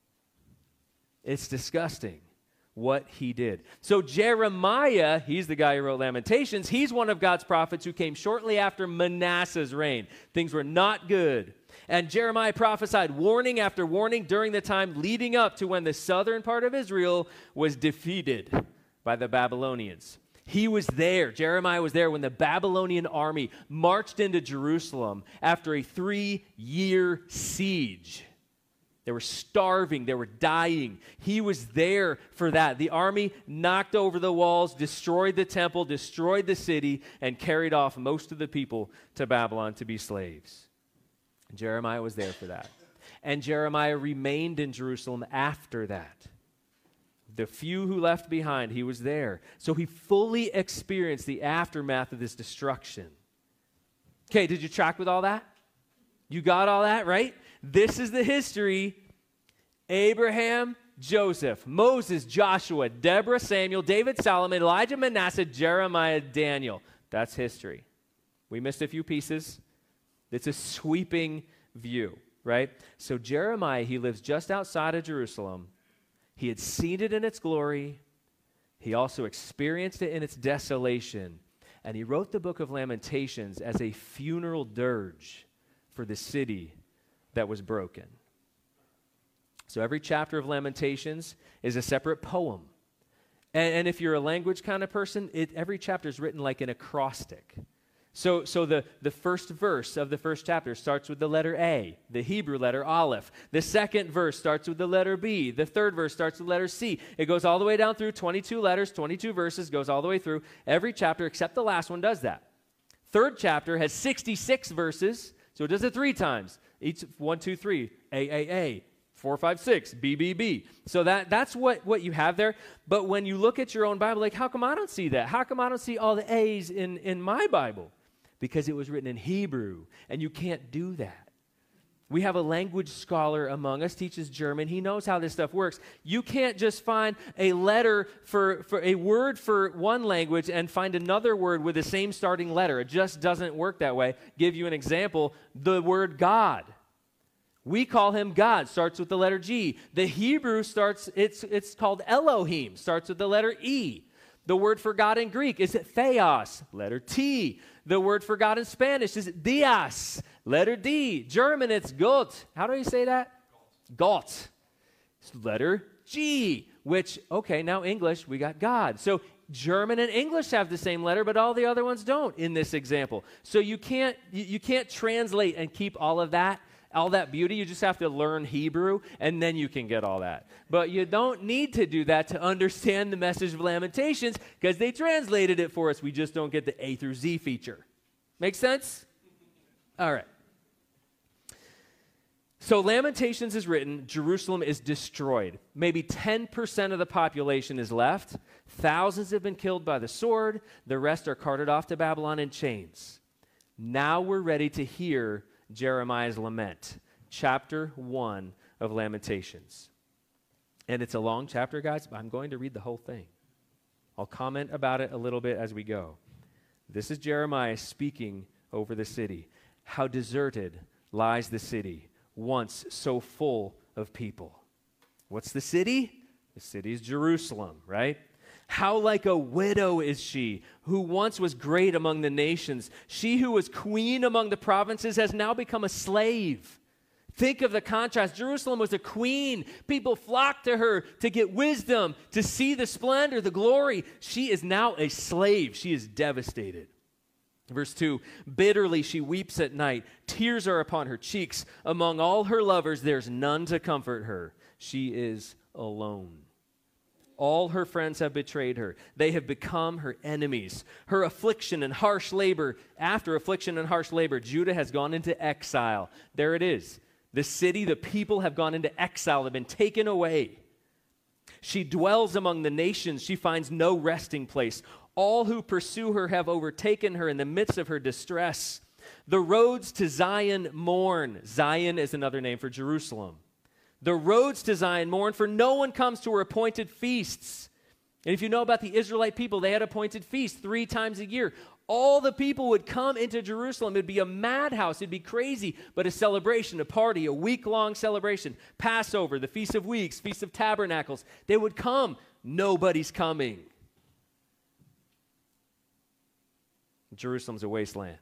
It's disgusting what he did. So Jeremiah, he's the guy who wrote Lamentations. He's one of God's prophets who came shortly after Manasseh's reign. Things were not good. And Jeremiah prophesied warning after warning during the time leading up to when the southern part of Israel was defeated by the Babylonians. He was there. Jeremiah was there when the Babylonian army marched into Jerusalem after a 3-year siege. They were starving. They were dying. He was there for that. The army knocked over the walls, destroyed the temple, destroyed the city, and carried off most of the people to Babylon to be slaves. And Jeremiah was there for that. And Jeremiah remained in Jerusalem after that. The few who left behind, he was there. So he fully experienced the aftermath of this destruction. Okay, did you track with all that? You got all that, right? This is the history. Abraham, Joseph, Moses, Joshua, Deborah, Samuel, David, Solomon, Elijah, Manasseh, Jeremiah, Daniel. That's history. We missed a few pieces. It's a sweeping view, right? So Jeremiah, he lives just outside of Jerusalem. He had seen it in its glory. He also experienced it in its desolation. And he wrote the book of Lamentations as a funeral dirge for the city that was broken. So every chapter of Lamentations is a separate poem. And if you're a language kind of person, every chapter is written like an acrostic. So the first verse of the first chapter starts with the letter A, the Hebrew letter Aleph. The second verse starts with the letter B. The third verse starts with the letter C. It goes all the way down through 22 letters, 22 verses, goes all the way through. Every chapter except the last one does that. Third chapter has 66 verses, so it does it 3 times. Each 1, 2, 3, A, 4, 5, 6, B. So that's what you have there. But when you look at your own Bible, like, how come I don't see that? How come I don't see all the A's in my Bible? Because it was written in Hebrew, and you can't do that. We have a language scholar among us, teaches German. He knows how this stuff works. You can't just find a letter for a word for one language and find another word with the same starting letter. It just doesn't work that way. Give you an example, the word God. We call him God, starts with the letter G. The Hebrew it's called Elohim, starts with the letter E. The word for God in Greek is theos, letter T. The word for God in Spanish is Dios, letter D. German, it's Gott. How do you say that? Gott. Letter G, which, okay, now English, we got God. So German and English have the same letter, but all the other ones don't in this example. So you can't translate and keep all of that, all that beauty. You just have to learn Hebrew, and then you can get all that. But you don't need to do that to understand the message of Lamentations, because they translated it for us. We just don't get the A through Z feature. Make sense? All right. So Lamentations is written, Jerusalem is destroyed. Maybe 10% of the population is left. Thousands have been killed by the sword. The rest are carted off to Babylon in chains. Now we're ready to hear Jeremiah's lament, chapter 1 of Lamentations. And it's a long chapter, guys, but I'm going to read the whole thing. I'll comment about it a little bit as we go. This is Jeremiah speaking over the city. How deserted lies the city, once so full of people. What's the city? The city is Jerusalem, right? How like a widow is she, who once was great among the nations. She who was queen among the provinces has now become a slave. Think of the contrast. Jerusalem was a queen. People flocked to her to get wisdom, to see the splendor, the glory. She is now a slave. She is devastated. Verse 2, bitterly she weeps at night. Tears are upon her cheeks. Among all her lovers, there's none to comfort her. She is alone. All her friends have betrayed her. They have become her enemies. Her affliction and harsh labor, after affliction and harsh labor, Judah has gone into exile. There it is. The city, the people have gone into exile, have been taken away. She dwells among the nations. She finds no resting place. All who pursue her have overtaken her in the midst of her distress. The roads to Zion mourn. Zion is another name for Jerusalem. The roads to Zion mourn, for no one comes to her appointed feasts. And if you know about the Israelite people, they had appointed feasts 3 times a year. All the people would come into Jerusalem. It would be a madhouse. It would be crazy, but a celebration, a party, a week-long celebration. Passover, the Feast of Weeks, Feast of Tabernacles. They would come. Nobody's coming. Jerusalem's a wasteland.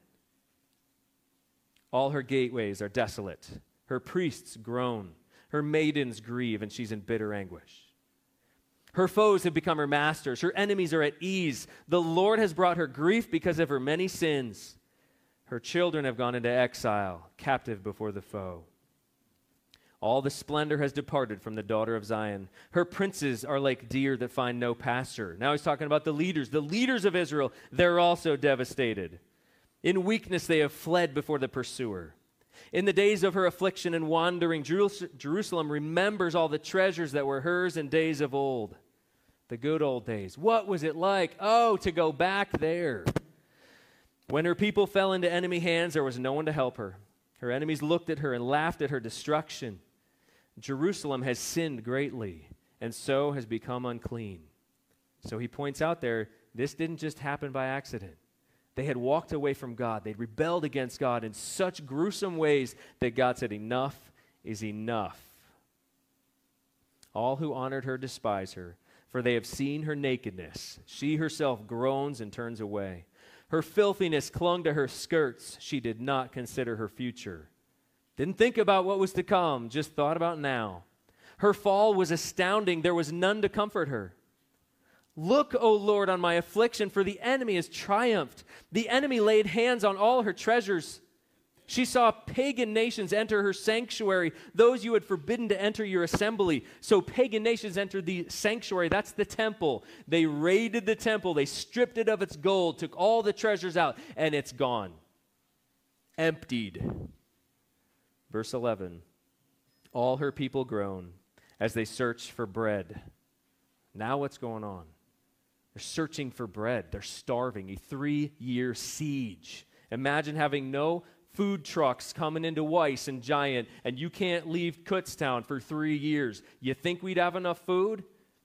All her gateways are desolate. Her priests groan. Her maidens grieve, and she's in bitter anguish. Her foes have become her masters. Her enemies are at ease. The Lord has brought her grief because of her many sins. Her children have gone into exile, captive before the foe. All the splendor has departed from the daughter of Zion. Her princes are like deer that find no pasture. Now he's talking about the leaders of Israel. They're also devastated. In weakness they have fled before the pursuer. In the days of her affliction and wandering, Jerusalem remembers all the treasures that were hers in days of old. The good old days. What was it like? Oh, to go back there. When her people fell into enemy hands, there was no one to help her. Her enemies looked at her and laughed at her destruction. Jerusalem has sinned greatly, and so has become unclean. So he points out there, this didn't just happen by accident. They had walked away from God. They'd rebelled against God in such gruesome ways that God said, enough is enough. All who honored her despise her, for they have seen her nakedness. She herself groans and turns away. Her filthiness clung to her skirts. She did not consider her future. Didn't think about what was to come, just thought about now. Her fall was astounding. There was none to comfort her. Look, O Lord, on my affliction, for the enemy has triumphed. The enemy laid hands on all her treasures. She saw pagan nations enter her sanctuary, those you had forbidden to enter your assembly. So pagan nations entered the sanctuary. That's the temple. They raided the temple. They stripped it of its gold, took all the treasures out, and it's gone. Emptied. Verse 11. All her people groan as they search for bread. Now what's going on? They're searching for bread. They're starving. A 3-year siege. Imagine having no food trucks coming into Weiss and Giant, and you can't leave Kutztown for 3 years. You think we'd have enough food?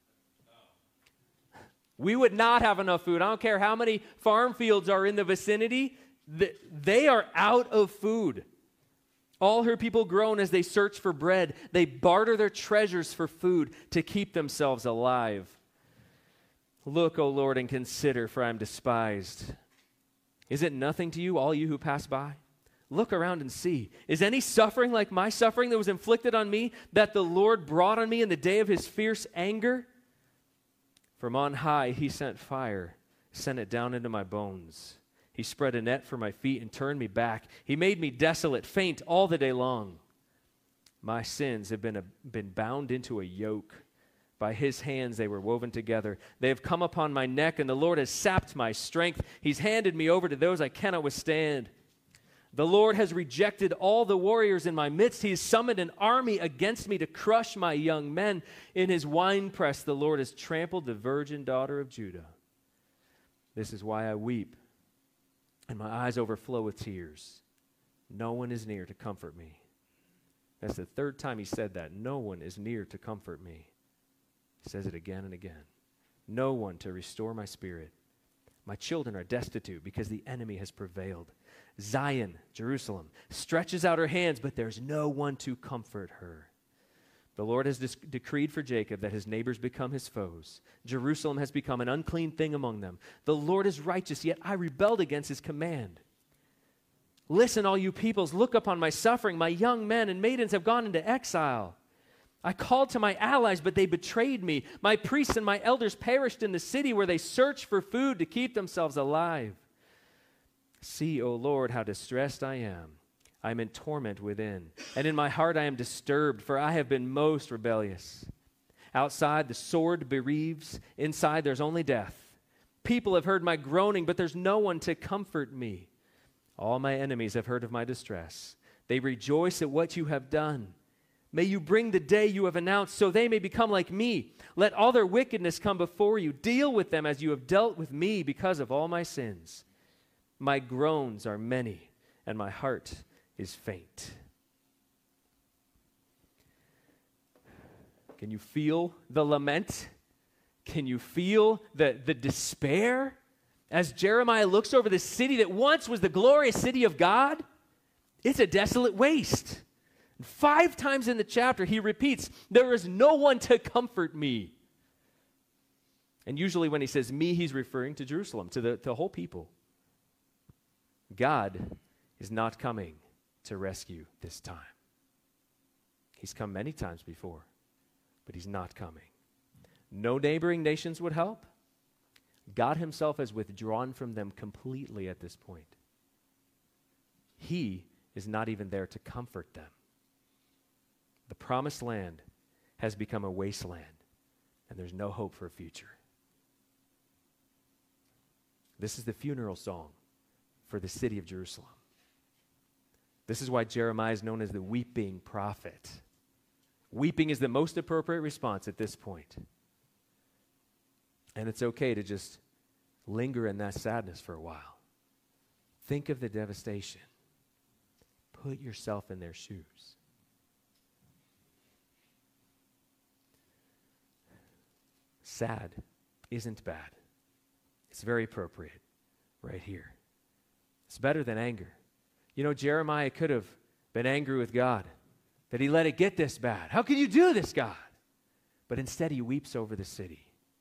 No. We would not have enough food. I don't care how many farm fields are in the vicinity. They are out of food. All her people groan as they search for bread. They barter their treasures for food to keep themselves alive. Look, O Lord, and consider, for I am despised. Is it nothing to you, all you who pass by? Look around and see. Is any suffering like my suffering that was inflicted on me, that the Lord brought on me in the day of his fierce anger? From on high he sent fire, sent it down into my bones. He spread a net for my feet and turned me back. He made me desolate, faint all the day long. My sins have been bound into a yoke. By his hands they were woven together. They have come upon my neck, and the Lord has sapped my strength. He's handed me over to those I cannot withstand. The Lord has rejected all the warriors in my midst. He has summoned an army against me to crush my young men. In his winepress the Lord has trampled the virgin daughter of Judah. This is why I weep, and my eyes overflow with tears. No one is near to comfort me. That's the third time he said that. No one is near to comfort me. He says it again and again. No one to restore my spirit. My children are destitute because the enemy has prevailed. Zion, Jerusalem, stretches out her hands, but there's no one to comfort her. The Lord has decreed for Jacob that his neighbors become his foes. Jerusalem has become an unclean thing among them. The Lord is righteous, yet I rebelled against his command. Listen, all you peoples, look upon my suffering. My young men and maidens have gone into exile. I called to my allies, but they betrayed me. My priests and my elders perished in the city where they searched for food to keep themselves alive. See, O Lord, how distressed I am. I am in torment within, and in my heart I am disturbed, for I have been most rebellious. Outside the sword bereaves, inside there's only death. People have heard my groaning, but there's no one to comfort me. All my enemies have heard of my distress. They rejoice at what you have done. May you bring the day you have announced, so they may become like me. Let all their wickedness come before you. Deal with them as you have dealt with me because of all my sins. My groans are many, and my heart is faint. Can you feel the lament? Can you feel the despair? As Jeremiah looks over the city that once was the glorious city of God, it's a desolate waste. 5 times in the chapter, he repeats, there is no one to comfort me. And usually when he says me, he's referring to Jerusalem, to the whole people. God is not coming to rescue this time. He's come many times before, but he's not coming. No neighboring nations would help. God himself has withdrawn from them completely at this point. He is not even there to comfort them. The promised land has become a wasteland, and there's no hope for a future. This is the funeral song for the city of Jerusalem. This is why Jeremiah is known as the weeping prophet. Weeping is the most appropriate response at this point. And it's okay to just linger in that sadness for a while. Think of the devastation. Put yourself in their shoes. Sad isn't bad. It's very appropriate right here. It's better than anger. You know, Jeremiah could have been angry with God that he let it get this bad. How can you do this, God? But instead he weeps over the city.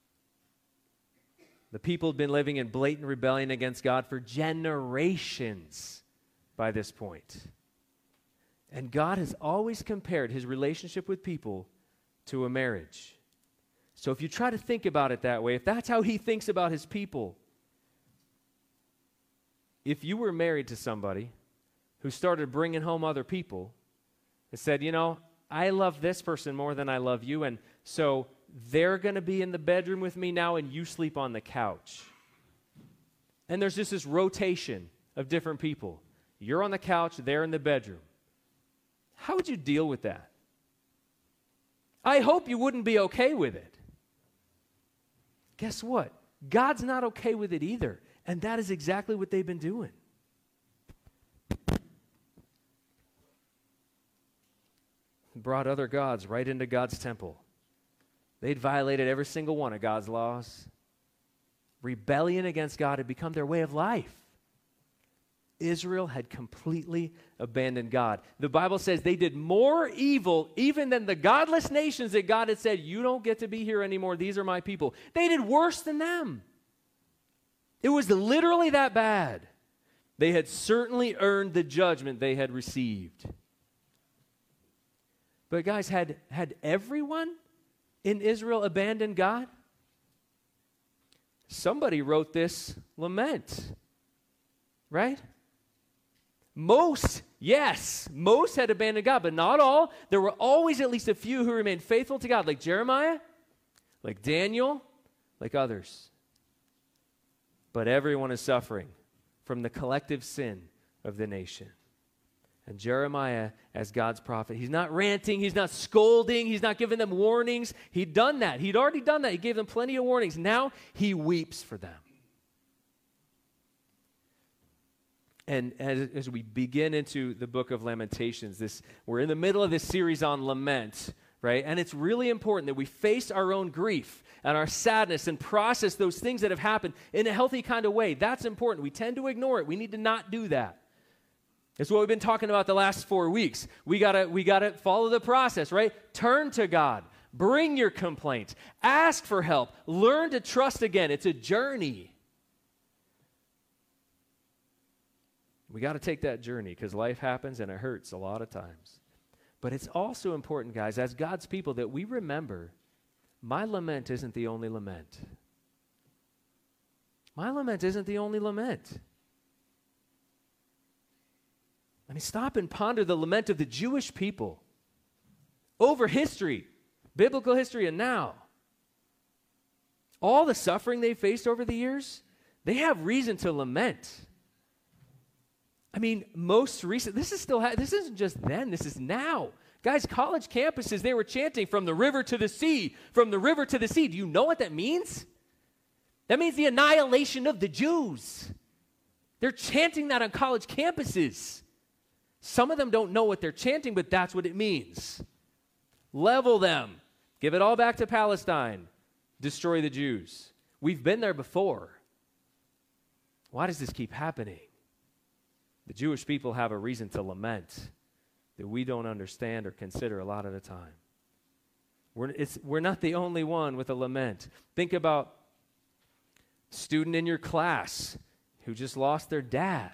The people had been living in blatant rebellion against God for generations by this point. And God has always compared his relationship with people to a marriage. So if you try to think about it that way, if that's how he thinks about his people, if you were married to somebody who started bringing home other people and said, you know, I love this person more than I love you, and so they're going to be in the bedroom with me now and you sleep on the couch. And there's just this rotation of different people. You're on the couch, they're in the bedroom. How would you deal with that? I hope you wouldn't be okay with it. Guess what? God's not okay with it either. And that is exactly what they've been doing. Brought other gods right into God's temple. They'd violated every single one of God's laws. Rebellion against God had become their way of life. Israel had completely abandoned God. The Bible says they did more evil even than the godless nations that God had said, you don't get to be here anymore. These are my people. They did worse than them. It was literally that bad. They had certainly earned the judgment they had received. But guys, had everyone in Israel abandoned God? Somebody wrote this lament, right? Most had abandoned God, but not all. There were always at least a few who remained faithful to God, like Jeremiah, like Daniel, like others. But everyone is suffering from the collective sin of the nation. And Jeremiah, as God's prophet, he's not ranting, he's not scolding, he's not giving them warnings. He'd done that. He'd already done that. He gave them plenty of warnings. Now he weeps for them. And as we begin into the book of Lamentations, we're in the middle of this series on lament, right? And it's really important that we face our own grief and our sadness and process those things that have happened in a healthy kind of way. That's important. We tend to ignore it. We need to not do that. It's what we've been talking about the last 4 weeks. We gotta follow the process, right? Turn to God. Bring your complaints. Ask for help. Learn to trust again. It's a journey. We got to take that journey because life happens and it hurts a lot of times. But it's also important, guys, as God's people, that we remember my lament isn't the only lament. My lament isn't the only lament. I mean, stop and ponder the lament of the Jewish people over history, biblical history, and now. All the suffering they faced over the years, they have reason to lament. I mean, most recent, this isn't just then, this is now. Guys, college campuses, they were chanting from the river to the sea, from the river to the sea. Do you know what that means? That means the annihilation of the Jews. They're chanting that on college campuses. Some of them don't know what they're chanting, but that's what it means. Level them. Give it all back to Palestine. Destroy the Jews. We've been there before. Why does this keep happening? The Jewish people have a reason to lament that we don't understand or consider a lot of the time. We're not the only one with a lament. Think about a student in your class who just lost their dad.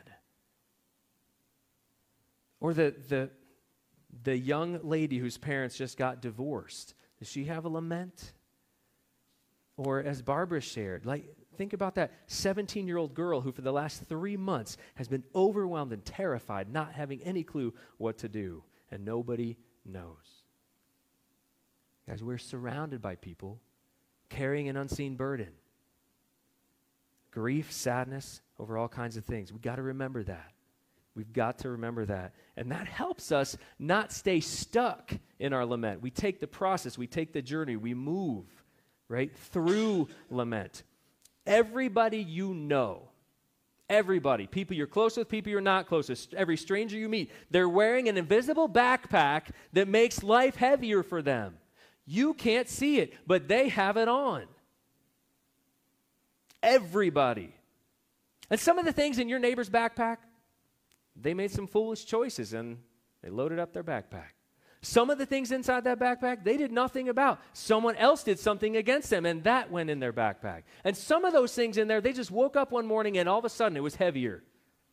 Or the young lady whose parents just got divorced. Does she have a lament? Or as Barbara shared, think about that 17-year-old girl who for the last 3 months has been overwhelmed and terrified, not having any clue what to do, and nobody knows. Guys, we're surrounded by people carrying an unseen burden. Grief, sadness, over all kinds of things. We've got to remember that. We've got to remember that. And that helps us not stay stuck in our lament. We take the process, we take the journey, we move, right, through lament. Everybody you know, everybody, people you're close with, people you're not close with, every stranger you meet, they're wearing an invisible backpack that makes life heavier for them. You can't see it, but they have it on. Everybody. And some of the things in your neighbor's backpack, they made some foolish choices and they loaded up their backpack. Some of the things inside that backpack, they did nothing about. Someone else did something against them, and that went in their backpack. And some of those things in there, they just woke up one morning and all of a sudden it was heavier.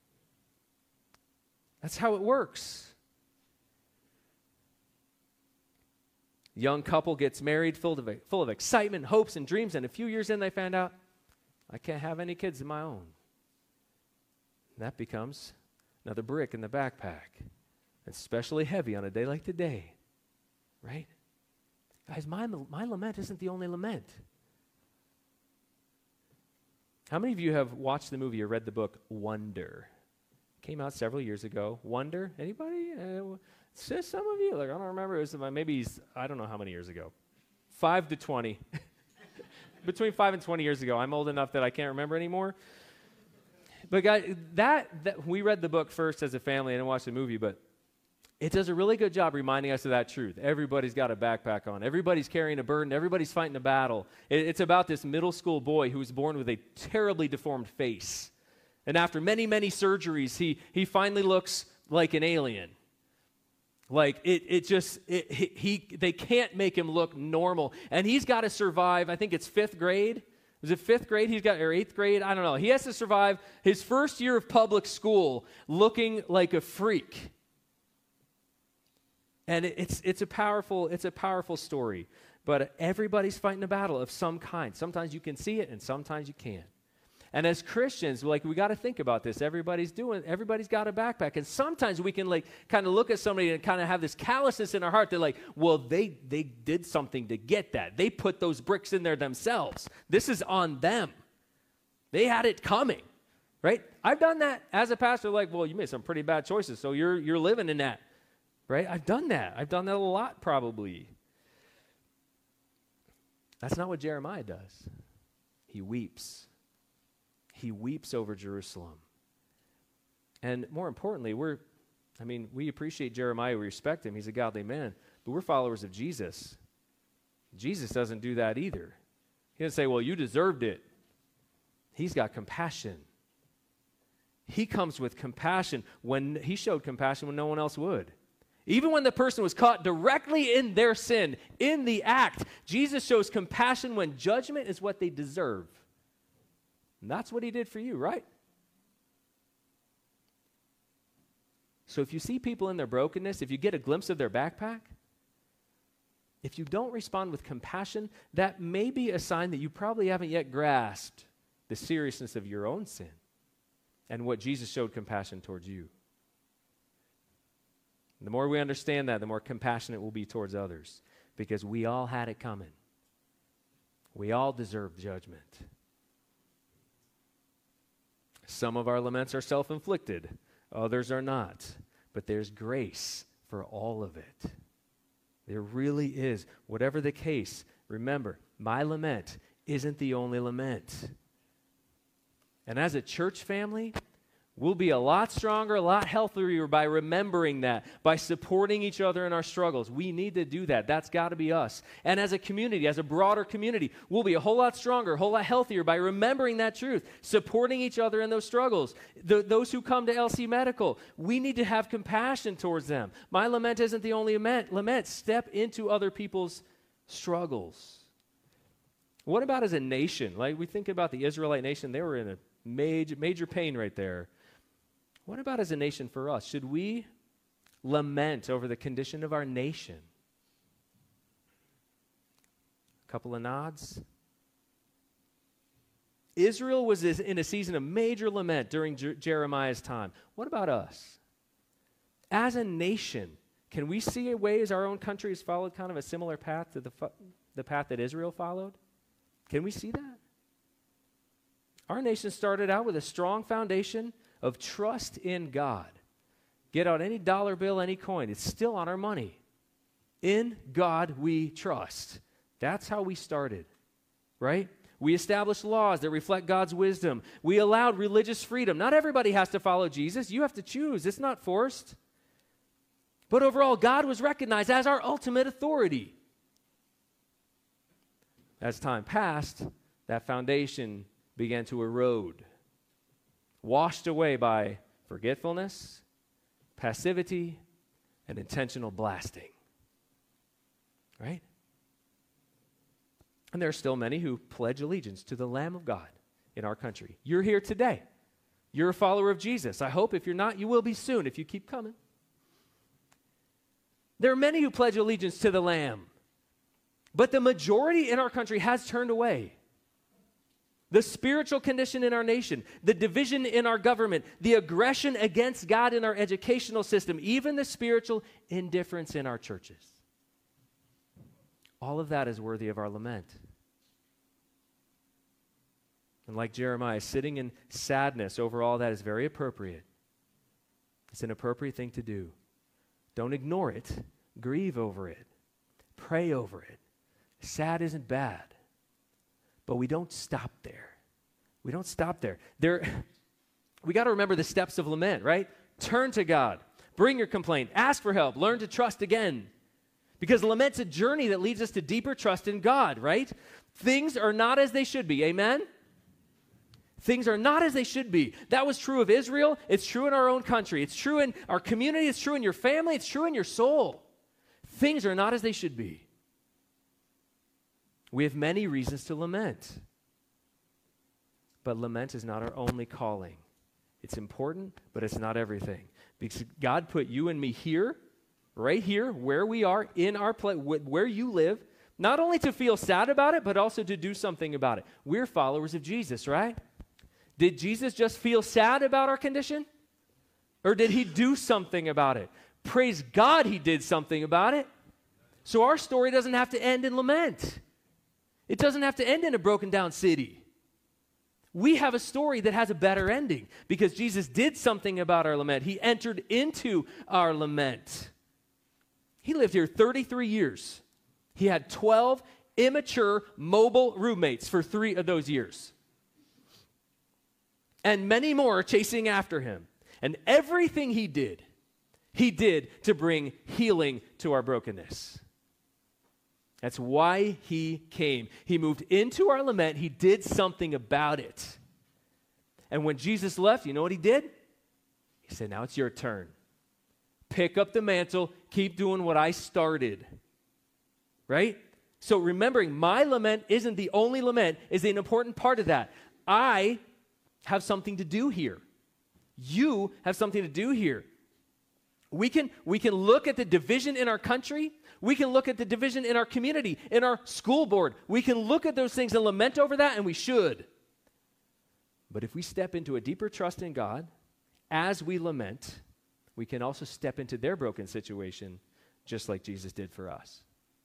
That's how it works. Young couple gets married, full of excitement, hopes, and dreams, and a few years in they found out, I can't have any kids of my own. And that becomes another brick in the backpack. Especially heavy on a day like today, right? Guys, my lament isn't the only lament. How many of you have watched the movie or read the book Wonder? Came out several years ago. Wonder? Anybody? Some of you, like, I don't remember. It was maybe, I don't know how many years ago. 5 to 20. Between 5 and 20 years ago. I'm old enough that I can't remember anymore. But guys, that we read the book first as a family and watched the movie, but it does a really good job reminding us of that truth. Everybody's got a backpack on. Everybody's carrying a burden. Everybody's fighting a battle. It's about this middle school boy who was born with a terribly deformed face. And after many, many surgeries, he finally looks like an alien. Like, they can't make him look normal. And he's got to survive, I think it's 5th grade. Was it 5th grade? Or 8th grade? I don't know. He has to survive his first year of public school looking like a freak. And it's a powerful story. But everybody's fighting a battle of some kind. Sometimes you can see it, and sometimes you can't. And as Christians, we got to think about this. Everybody's got a backpack. And sometimes we can kind of look at somebody and kind of have this callousness in our heart. They're like, well, they did something to get that. They put those bricks in there themselves. This is on them. They had it coming, right? I've done that as a pastor. Like, well, you made some pretty bad choices, so you're living in that. Right? I've done that. I've done that a lot, probably. That's not what Jeremiah does. He weeps. He weeps over Jerusalem. And more importantly, we appreciate Jeremiah. We respect him. He's a godly man. But we're followers of Jesus. Jesus doesn't do that either. He doesn't say, well, you deserved it. He's got compassion. He comes with compassion when he showed compassion when no one else would. Even when the person was caught directly in their sin, in the act, Jesus shows compassion when judgment is what they deserve. And that's what he did for you, right? So if you see people in their brokenness, if you get a glimpse of their backpack, if you don't respond with compassion, that may be a sign that you probably haven't yet grasped the seriousness of your own sin and what Jesus showed compassion towards you. The more we understand that, the more compassionate we'll be towards others, because we all had it coming. We all deserve judgment. Some of our laments are self-inflicted. Others are not. But there's grace for all of it. There really is. Whatever the case, remember, my lament isn't the only lament. And as a church family, we'll be a lot stronger, a lot healthier by remembering that, by supporting each other in our struggles. We need to do that. That's got to be us. And as a community, as a broader community, we'll be a whole lot stronger, a whole lot healthier by remembering that truth, supporting each other in those struggles. Those who come to LC Medical, we need to have compassion towards them. My lament isn't the only lament. Step into other people's struggles. What about as a nation? Like, we think about the Israelite nation, they were in a major pain right there. What about as a nation for us? Should we lament over the condition of our nation? A couple of nods. Israel was in a season of major lament during Jeremiah's time. What about us? As a nation, Can we see a way as our own country has followed kind of a similar path to the path that Israel followed? Can we see that? Our nation started out with a strong foundation of trust in God. Get out any dollar bill, any coin. It's still on our money. In God we trust. That's how we started, right? We established laws that reflect God's wisdom. We allowed religious freedom. Not everybody has to follow Jesus. You have to choose. It's not forced. But overall, God was recognized as our ultimate authority. As time passed, that foundation began to erode, washed away by forgetfulness, passivity, and intentional blasting. Right? And there are still many who pledge allegiance to the Lamb of God in our country. You're here today. You're a follower of Jesus. I hope if you're not, you will be soon if you keep coming. There are many who pledge allegiance to the Lamb, but the majority in our country has turned away. The spiritual condition in our nation, the division in our government, the aggression against God in our educational system, even the spiritual indifference in our churches. All of that is worthy of our lament. And like Jeremiah, sitting in sadness over all that is very appropriate. It's an appropriate thing to do. Don't ignore it. Grieve over it. Pray over it. Sad isn't bad. But we don't stop there. We don't stop there. We got to remember the steps of lament, right? Turn to God. Bring your complaint. Ask for help. Learn to trust again. Because lament's a journey that leads us to deeper trust in God, right? Things are not as they should be. Amen? Things are not as they should be. That was true of Israel. It's true in our own country. It's true in our community. It's true in your family. It's true in your soul. Things are not as they should be. We have many reasons to lament. But lament is not our only calling. It's important, but it's not everything. Because God put you and me here, right here, where we are, in our place, where you live, not only to feel sad about it, but also to do something about it. We're followers of Jesus, right? Did Jesus just feel sad about our condition? Or did he do something about it? Praise God he did something about it. So our story doesn't have to end in lament. It doesn't have to end in a broken down city. We have a story that has a better ending because Jesus did something about our lament. He entered into our lament. He lived here 33 years. He had 12 immature mobile roommates for 3 of those years. And many more chasing after him. And everything he did to bring healing to our brokenness. That's why he came. He moved into our lament. He did something about it. And when Jesus left, you know what he did? He said, now it's your turn. Pick up the mantle. Keep doing what I started. Right? So remembering my lament isn't the only lament, is an important part of that. I have something to do here. You have something to do here. We can look at the division in our country. We can look at the division in our community, in our school board. We can look at those things and lament over that, and we should. But if we step into a deeper trust in God, as we lament, we can also step into their broken situation, just like Jesus did for us.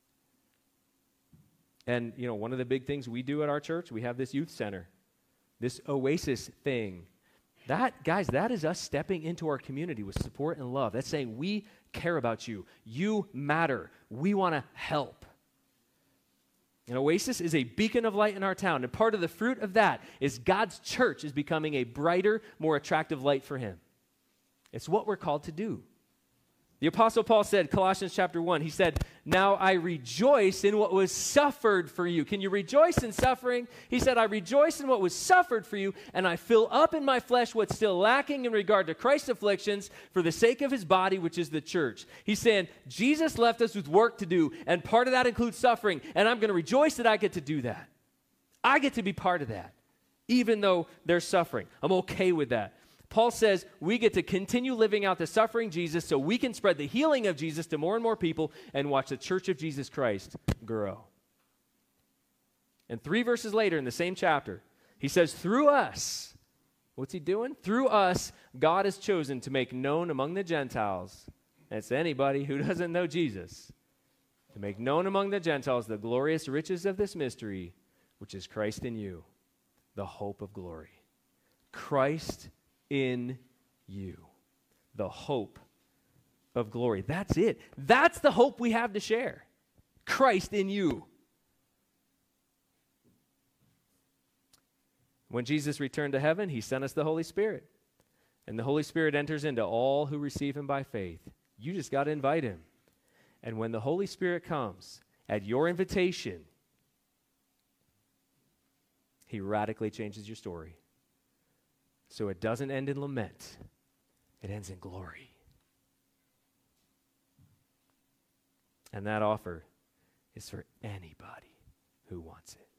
And, you know, one of the big things we do at our church, we have this youth center, this Oasis thing. That, guys, that is us stepping into our community with support and love. That's saying we care about you. You matter. We want to help. And Oasis is a beacon of light in our town. And part of the fruit of that is God's church is becoming a brighter, more attractive light for him. It's what we're called to do. The Apostle Paul said, Colossians chapter 1, he said, now I rejoice in what was suffered for you. Can you rejoice in suffering? He said, I rejoice in what was suffered for you, and I fill up in my flesh what's still lacking in regard to Christ's afflictions for the sake of his body, which is the church. He's saying, Jesus left us with work to do, and part of that includes suffering, and I'm going to rejoice that I get to do that. I get to be part of that, even though there's suffering. I'm okay with that. Paul says we get to continue living out the suffering Jesus so we can spread the healing of Jesus to more and more people and watch the church of Jesus Christ grow. And 3 verses later in the same chapter, he says, through us, what's he doing? Through us, God has chosen to make known among the Gentiles and it's to anybody who doesn't know Jesus, to make known among the Gentiles the glorious riches of this mystery, which is Christ in you, the hope of glory. Christ in you, the hope of glory. That's it. That's the hope we have to share. Christ in you. When Jesus returned to heaven, he sent us the Holy Spirit. And the Holy Spirit enters into all who receive him by faith. You just got to invite him. And when the Holy Spirit comes at your invitation, he radically changes your story. So it doesn't end in lament. It ends in glory. And that offer is for anybody who wants it.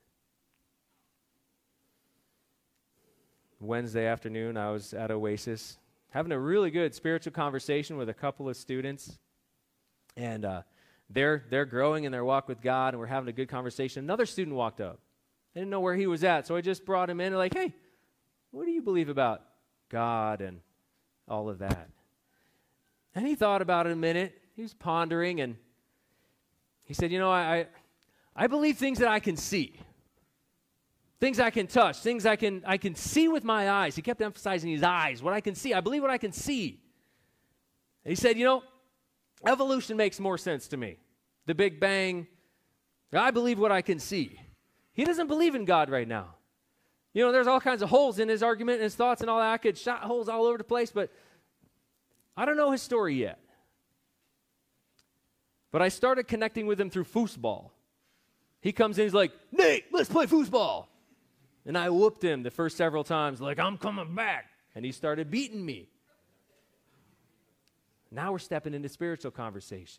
Wednesday afternoon, I was at Oasis having a really good spiritual conversation with a couple of students. And they're growing in their walk with God, and we're having a good conversation. Another student walked up. I didn't know where he was at, so I just brought him in and like, hey, what do you believe about God and all of that? And he thought about it a minute. He was pondering, and he said, you know, I believe things that I can see. Things I can touch, things I can see with my eyes. He kept emphasizing his eyes, what I can see. I believe what I can see. And he said, you know, evolution makes more sense to me. The Big Bang, I believe what I can see. He doesn't believe in God right now. You know, there's all kinds of holes in his argument and his thoughts and all that. I could shot holes all over the place, but I don't know his story yet. But I started connecting with him through foosball. He comes in, he's like, Nate, let's play foosball. And I whooped him the first several times, like, I'm coming back. And he started beating me. Now we're stepping into spiritual conversation.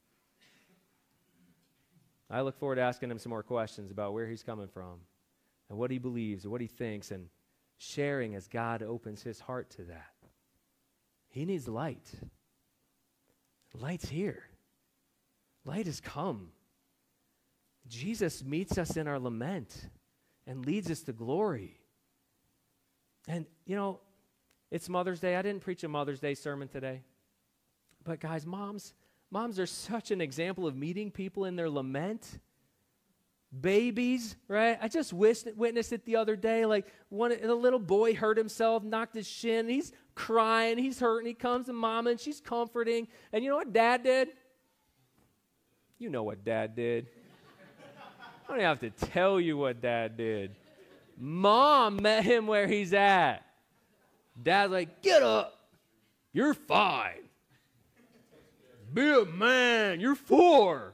I look forward to asking him some more questions about where he's coming from and what he believes and what he thinks and sharing as God opens his heart to that. He needs light. Light's here. Light has come. Jesus meets us in our lament and leads us to glory. And, you know, it's Mother's Day. I didn't preach a Mother's Day sermon today. But, guys, moms are such an example of meeting people in their lament. Babies, right? I just witnessed it the other day. Like, a little boy hurt himself, knocked his shin. He's crying. He's hurting. He comes to Mama, and she's comforting. And you know what Dad did? You know what Dad did. I don't even have to tell you what Dad did. Mom met him where he's at. Dad's like, get up. You're fine. Be a man. You're 4.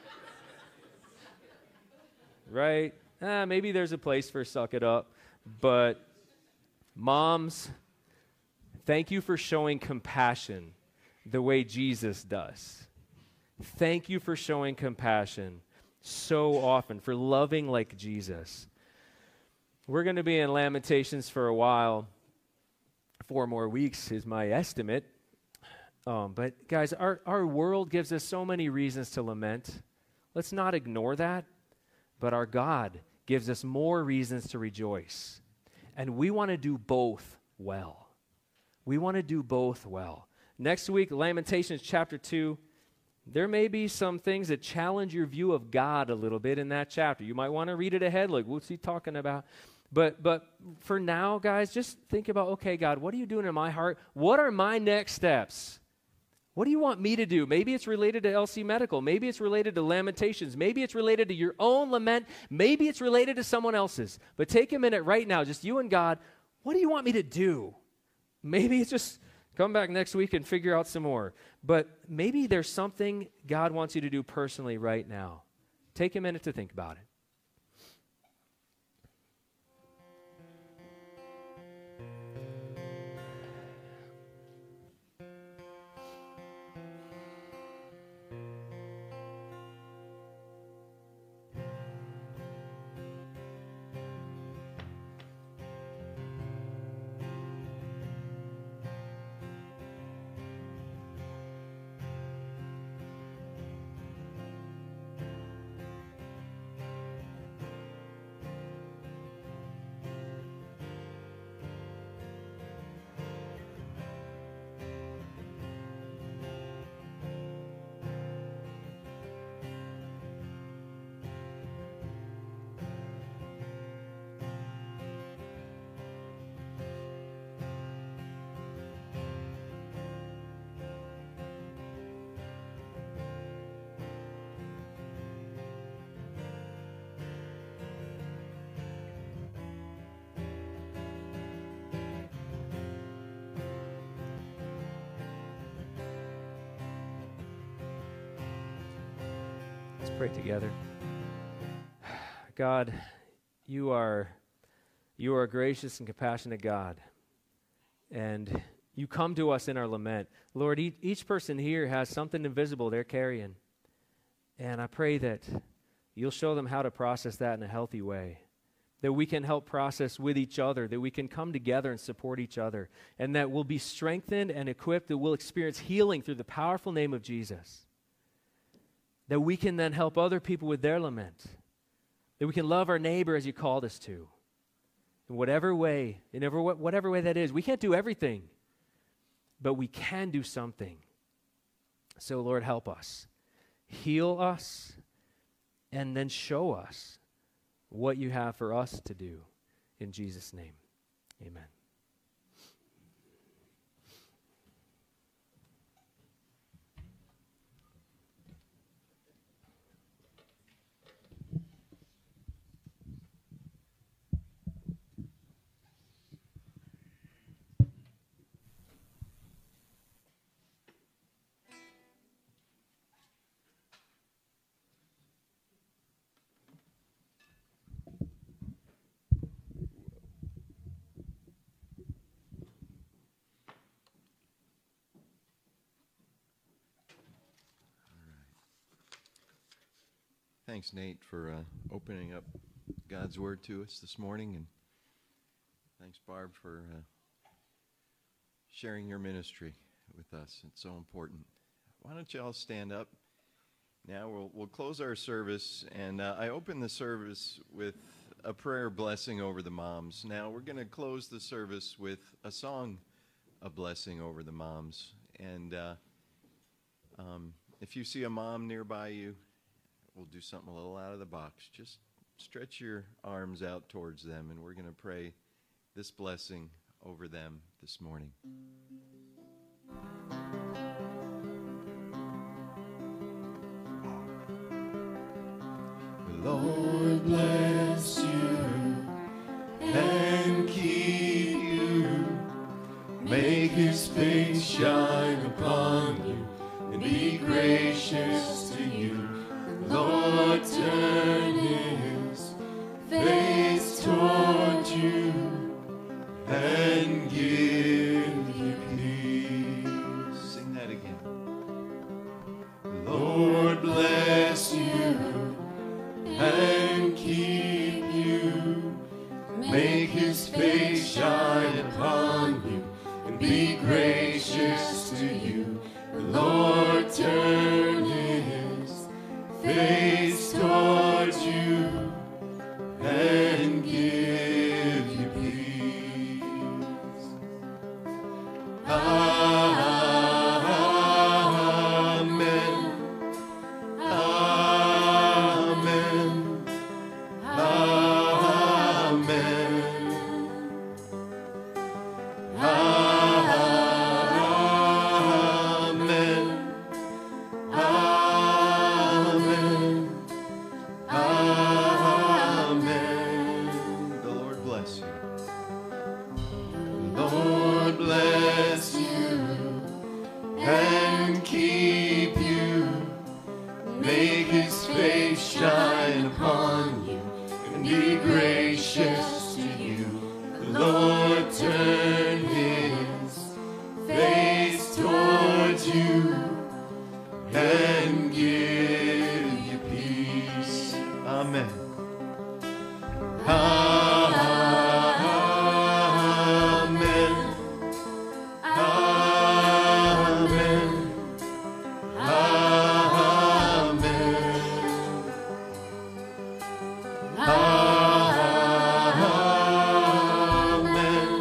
Right? Maybe there's a place for suck it up. But moms, thank you for showing compassion the way Jesus does. Thank you for showing compassion so often, for loving like Jesus. We're going to be in Lamentations for a while. 4 more weeks is my estimate. But guys, our world gives us so many reasons to lament. Let's not ignore that. But our God gives us more reasons to rejoice. And we want to do both well. We want to do both well. Next week, Lamentations chapter 2. There may be some things that challenge your view of God a little bit in that chapter. You might want to read it ahead, like, what's he talking about? But for now, guys, just think about, okay, God, what are you doing in my heart? What are my next steps? What do you want me to do? Maybe it's related to LC Medical. Maybe it's related to Lamentations. Maybe it's related to your own lament. Maybe it's related to someone else's. But take a minute right now, just you and God. What do you want me to do? Maybe it's just come back next week and figure out some more. But maybe there's something God wants you to do personally right now. Take a minute to think about it. Pray together. God, you are a gracious and compassionate God, and you come to us in our lament. Lord, each person here has something invisible they're carrying, and I pray that you'll show them how to process that in a healthy way, that we can help process with each other, that we can come together and support each other, and that we'll be strengthened and equipped, that we'll experience healing through the powerful name of Jesus, that we can then help other people with their lament, that we can love our neighbor as you called us to, in whatever way that is. We can't do everything, but we can do something. So, Lord, help us. Heal us, and then show us what you have for us to do. In Jesus' name, amen. Thanks, Nate, for opening up God's Word to us this morning, and thanks, Barb, for sharing your ministry with us. It's so important. Why don't you all stand up? Now we'll close our service, and I open the service with a prayer blessing over the moms. Now we're going to close the service with a song, a blessing over the moms. And if you see a mom nearby you, we'll do something a little out of the box. Just stretch your arms out towards them, and we're going to pray this blessing over them this morning. Lord bless you and keep you, make his face shine upon you and be gracious to you. Lord turn his face toward you and give you peace. Sing that again. Lord bless you and keep you, make his face shine upon you and be gracious to you. The Lord turn his face towards you and give you peace. Amen. Amen. Amen. Amen. Amen. The Lord bless you. Lord bless you and keep you, make his face shine upon you and be gracious to you. The Lord turn his face towards you and give you peace. Amen. Amen. Amen. Amen. Amen.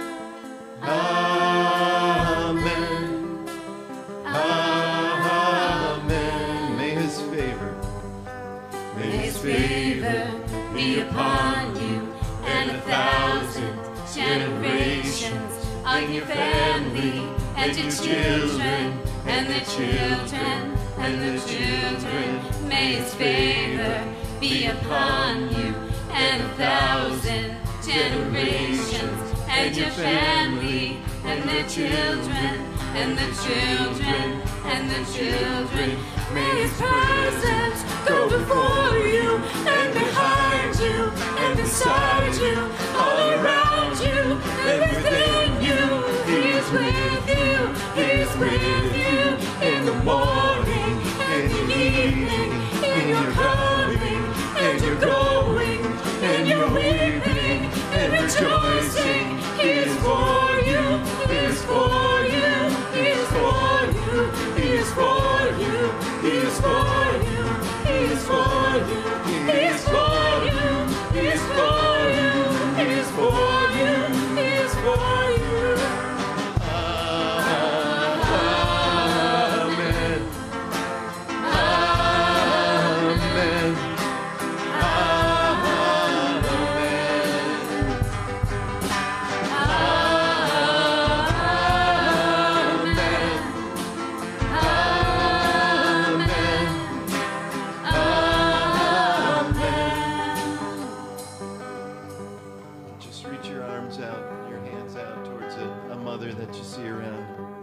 Amen. Amen. May his favor May his favor be upon you and 1,000 generations on your family and your children and the children and the children. May his favor be upon you and 1,000 generations and your family and the children and the children and the children. May His presence go before you and behind you and beside you, all around you and within you. He is with you, He is with you in the morning and the evening, in your coming and your going, and your weeping and rejoicing. He is for you, He is for you, He is for you, He is for you, He is for you, He is for you, He is for you, He is for you, He is for you, He is for you. Just reach your arms out, your hands out towards a mother that you see around.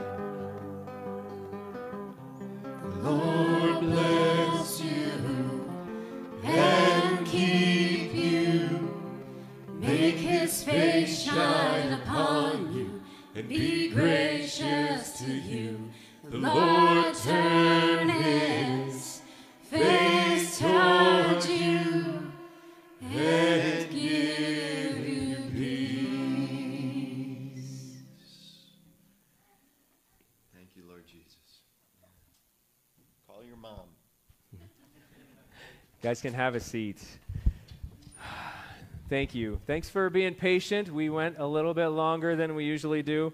Lord bless you and keep you. Make His face shine upon you and be gracious to you. The Lord turn His face toward you and give you peace. Thank you, Lord Jesus. Call your mom. You guys can have a seat. Thank you. Thanks for being patient. We went a little bit longer than we usually do.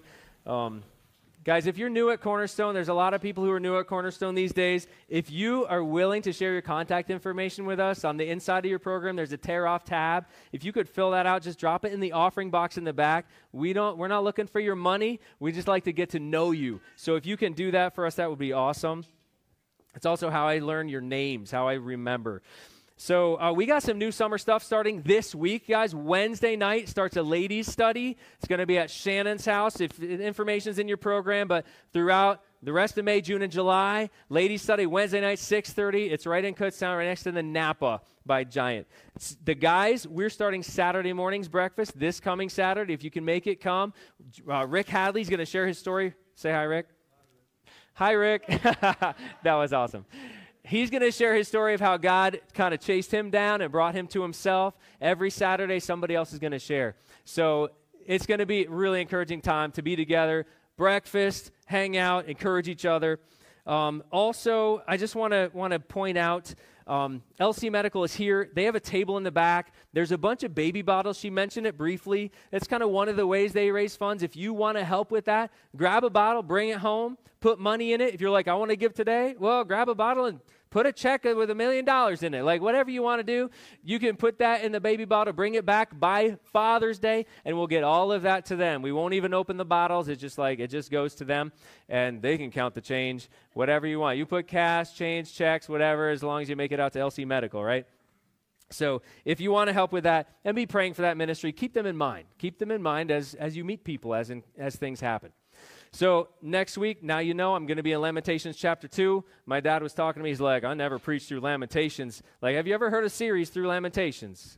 Guys, if you're new at Cornerstone, there's a lot of people who are new at Cornerstone these days. If you are willing to share your contact information with us, on the inside of your program, there's a tear-off tab. If you could fill that out, just drop it in the offering box in the back. We're not looking for your money. We just like to get to know you. So if you can do that for us, that would be awesome. It's also how I learn your names, how I remember. So we got some new summer stuff starting this week, guys. Wednesday night starts a ladies' study. It's going to be at Shannon's house. If information's in your program, but throughout the rest of May, June, and July, ladies' study Wednesday night, 6:30. It's right in Kutztown, right next to the Napa by Giant. The guys, we're starting Saturday mornings breakfast this coming Saturday. If you can make it, come. Rick Hadley's going to share his story. Say hi, Rick. Hi, Rick. That was awesome. He's going to share his story of how God kind of chased him down and brought him to himself. Every Saturday, somebody else is going to share. So it's going to be a really encouraging time to be together, breakfast, hang out, encourage each other. Also, I just want to point out, LC Medical is here. They have a table in the back. There's a bunch of baby bottles. She mentioned it briefly. It's kind of one of the ways they raise funds. If you want to help with that, grab a bottle, bring it home, put money in it. If you're like, I want to give today, well, grab a bottle and put a check with $1 million in it. Like, whatever you want to do, you can put that in the baby bottle, bring it back by Father's Day, and we'll get all of that to them. We won't even open the bottles. It's just like, it just goes to them, and they can count the change, whatever you want. You put cash, change, checks, whatever, as long as you make it out to LC Medical, right? So if you want to help with that and be praying for that ministry, keep them in mind. Keep them in mind as you meet people, as things happen. So next week, now you know, I'm going to be in Lamentations chapter 2. My dad was talking to me. He's like, I never preached through Lamentations. Like, have you ever heard a series through Lamentations?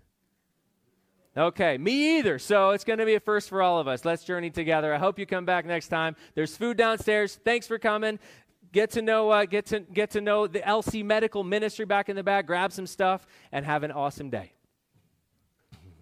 Okay, me either. So it's going to be a first for all of us. Let's journey together. I hope you come back next time. There's food downstairs. Thanks for coming. Get to know the LC Medical Ministry back in the back. Grab some stuff and have an awesome day.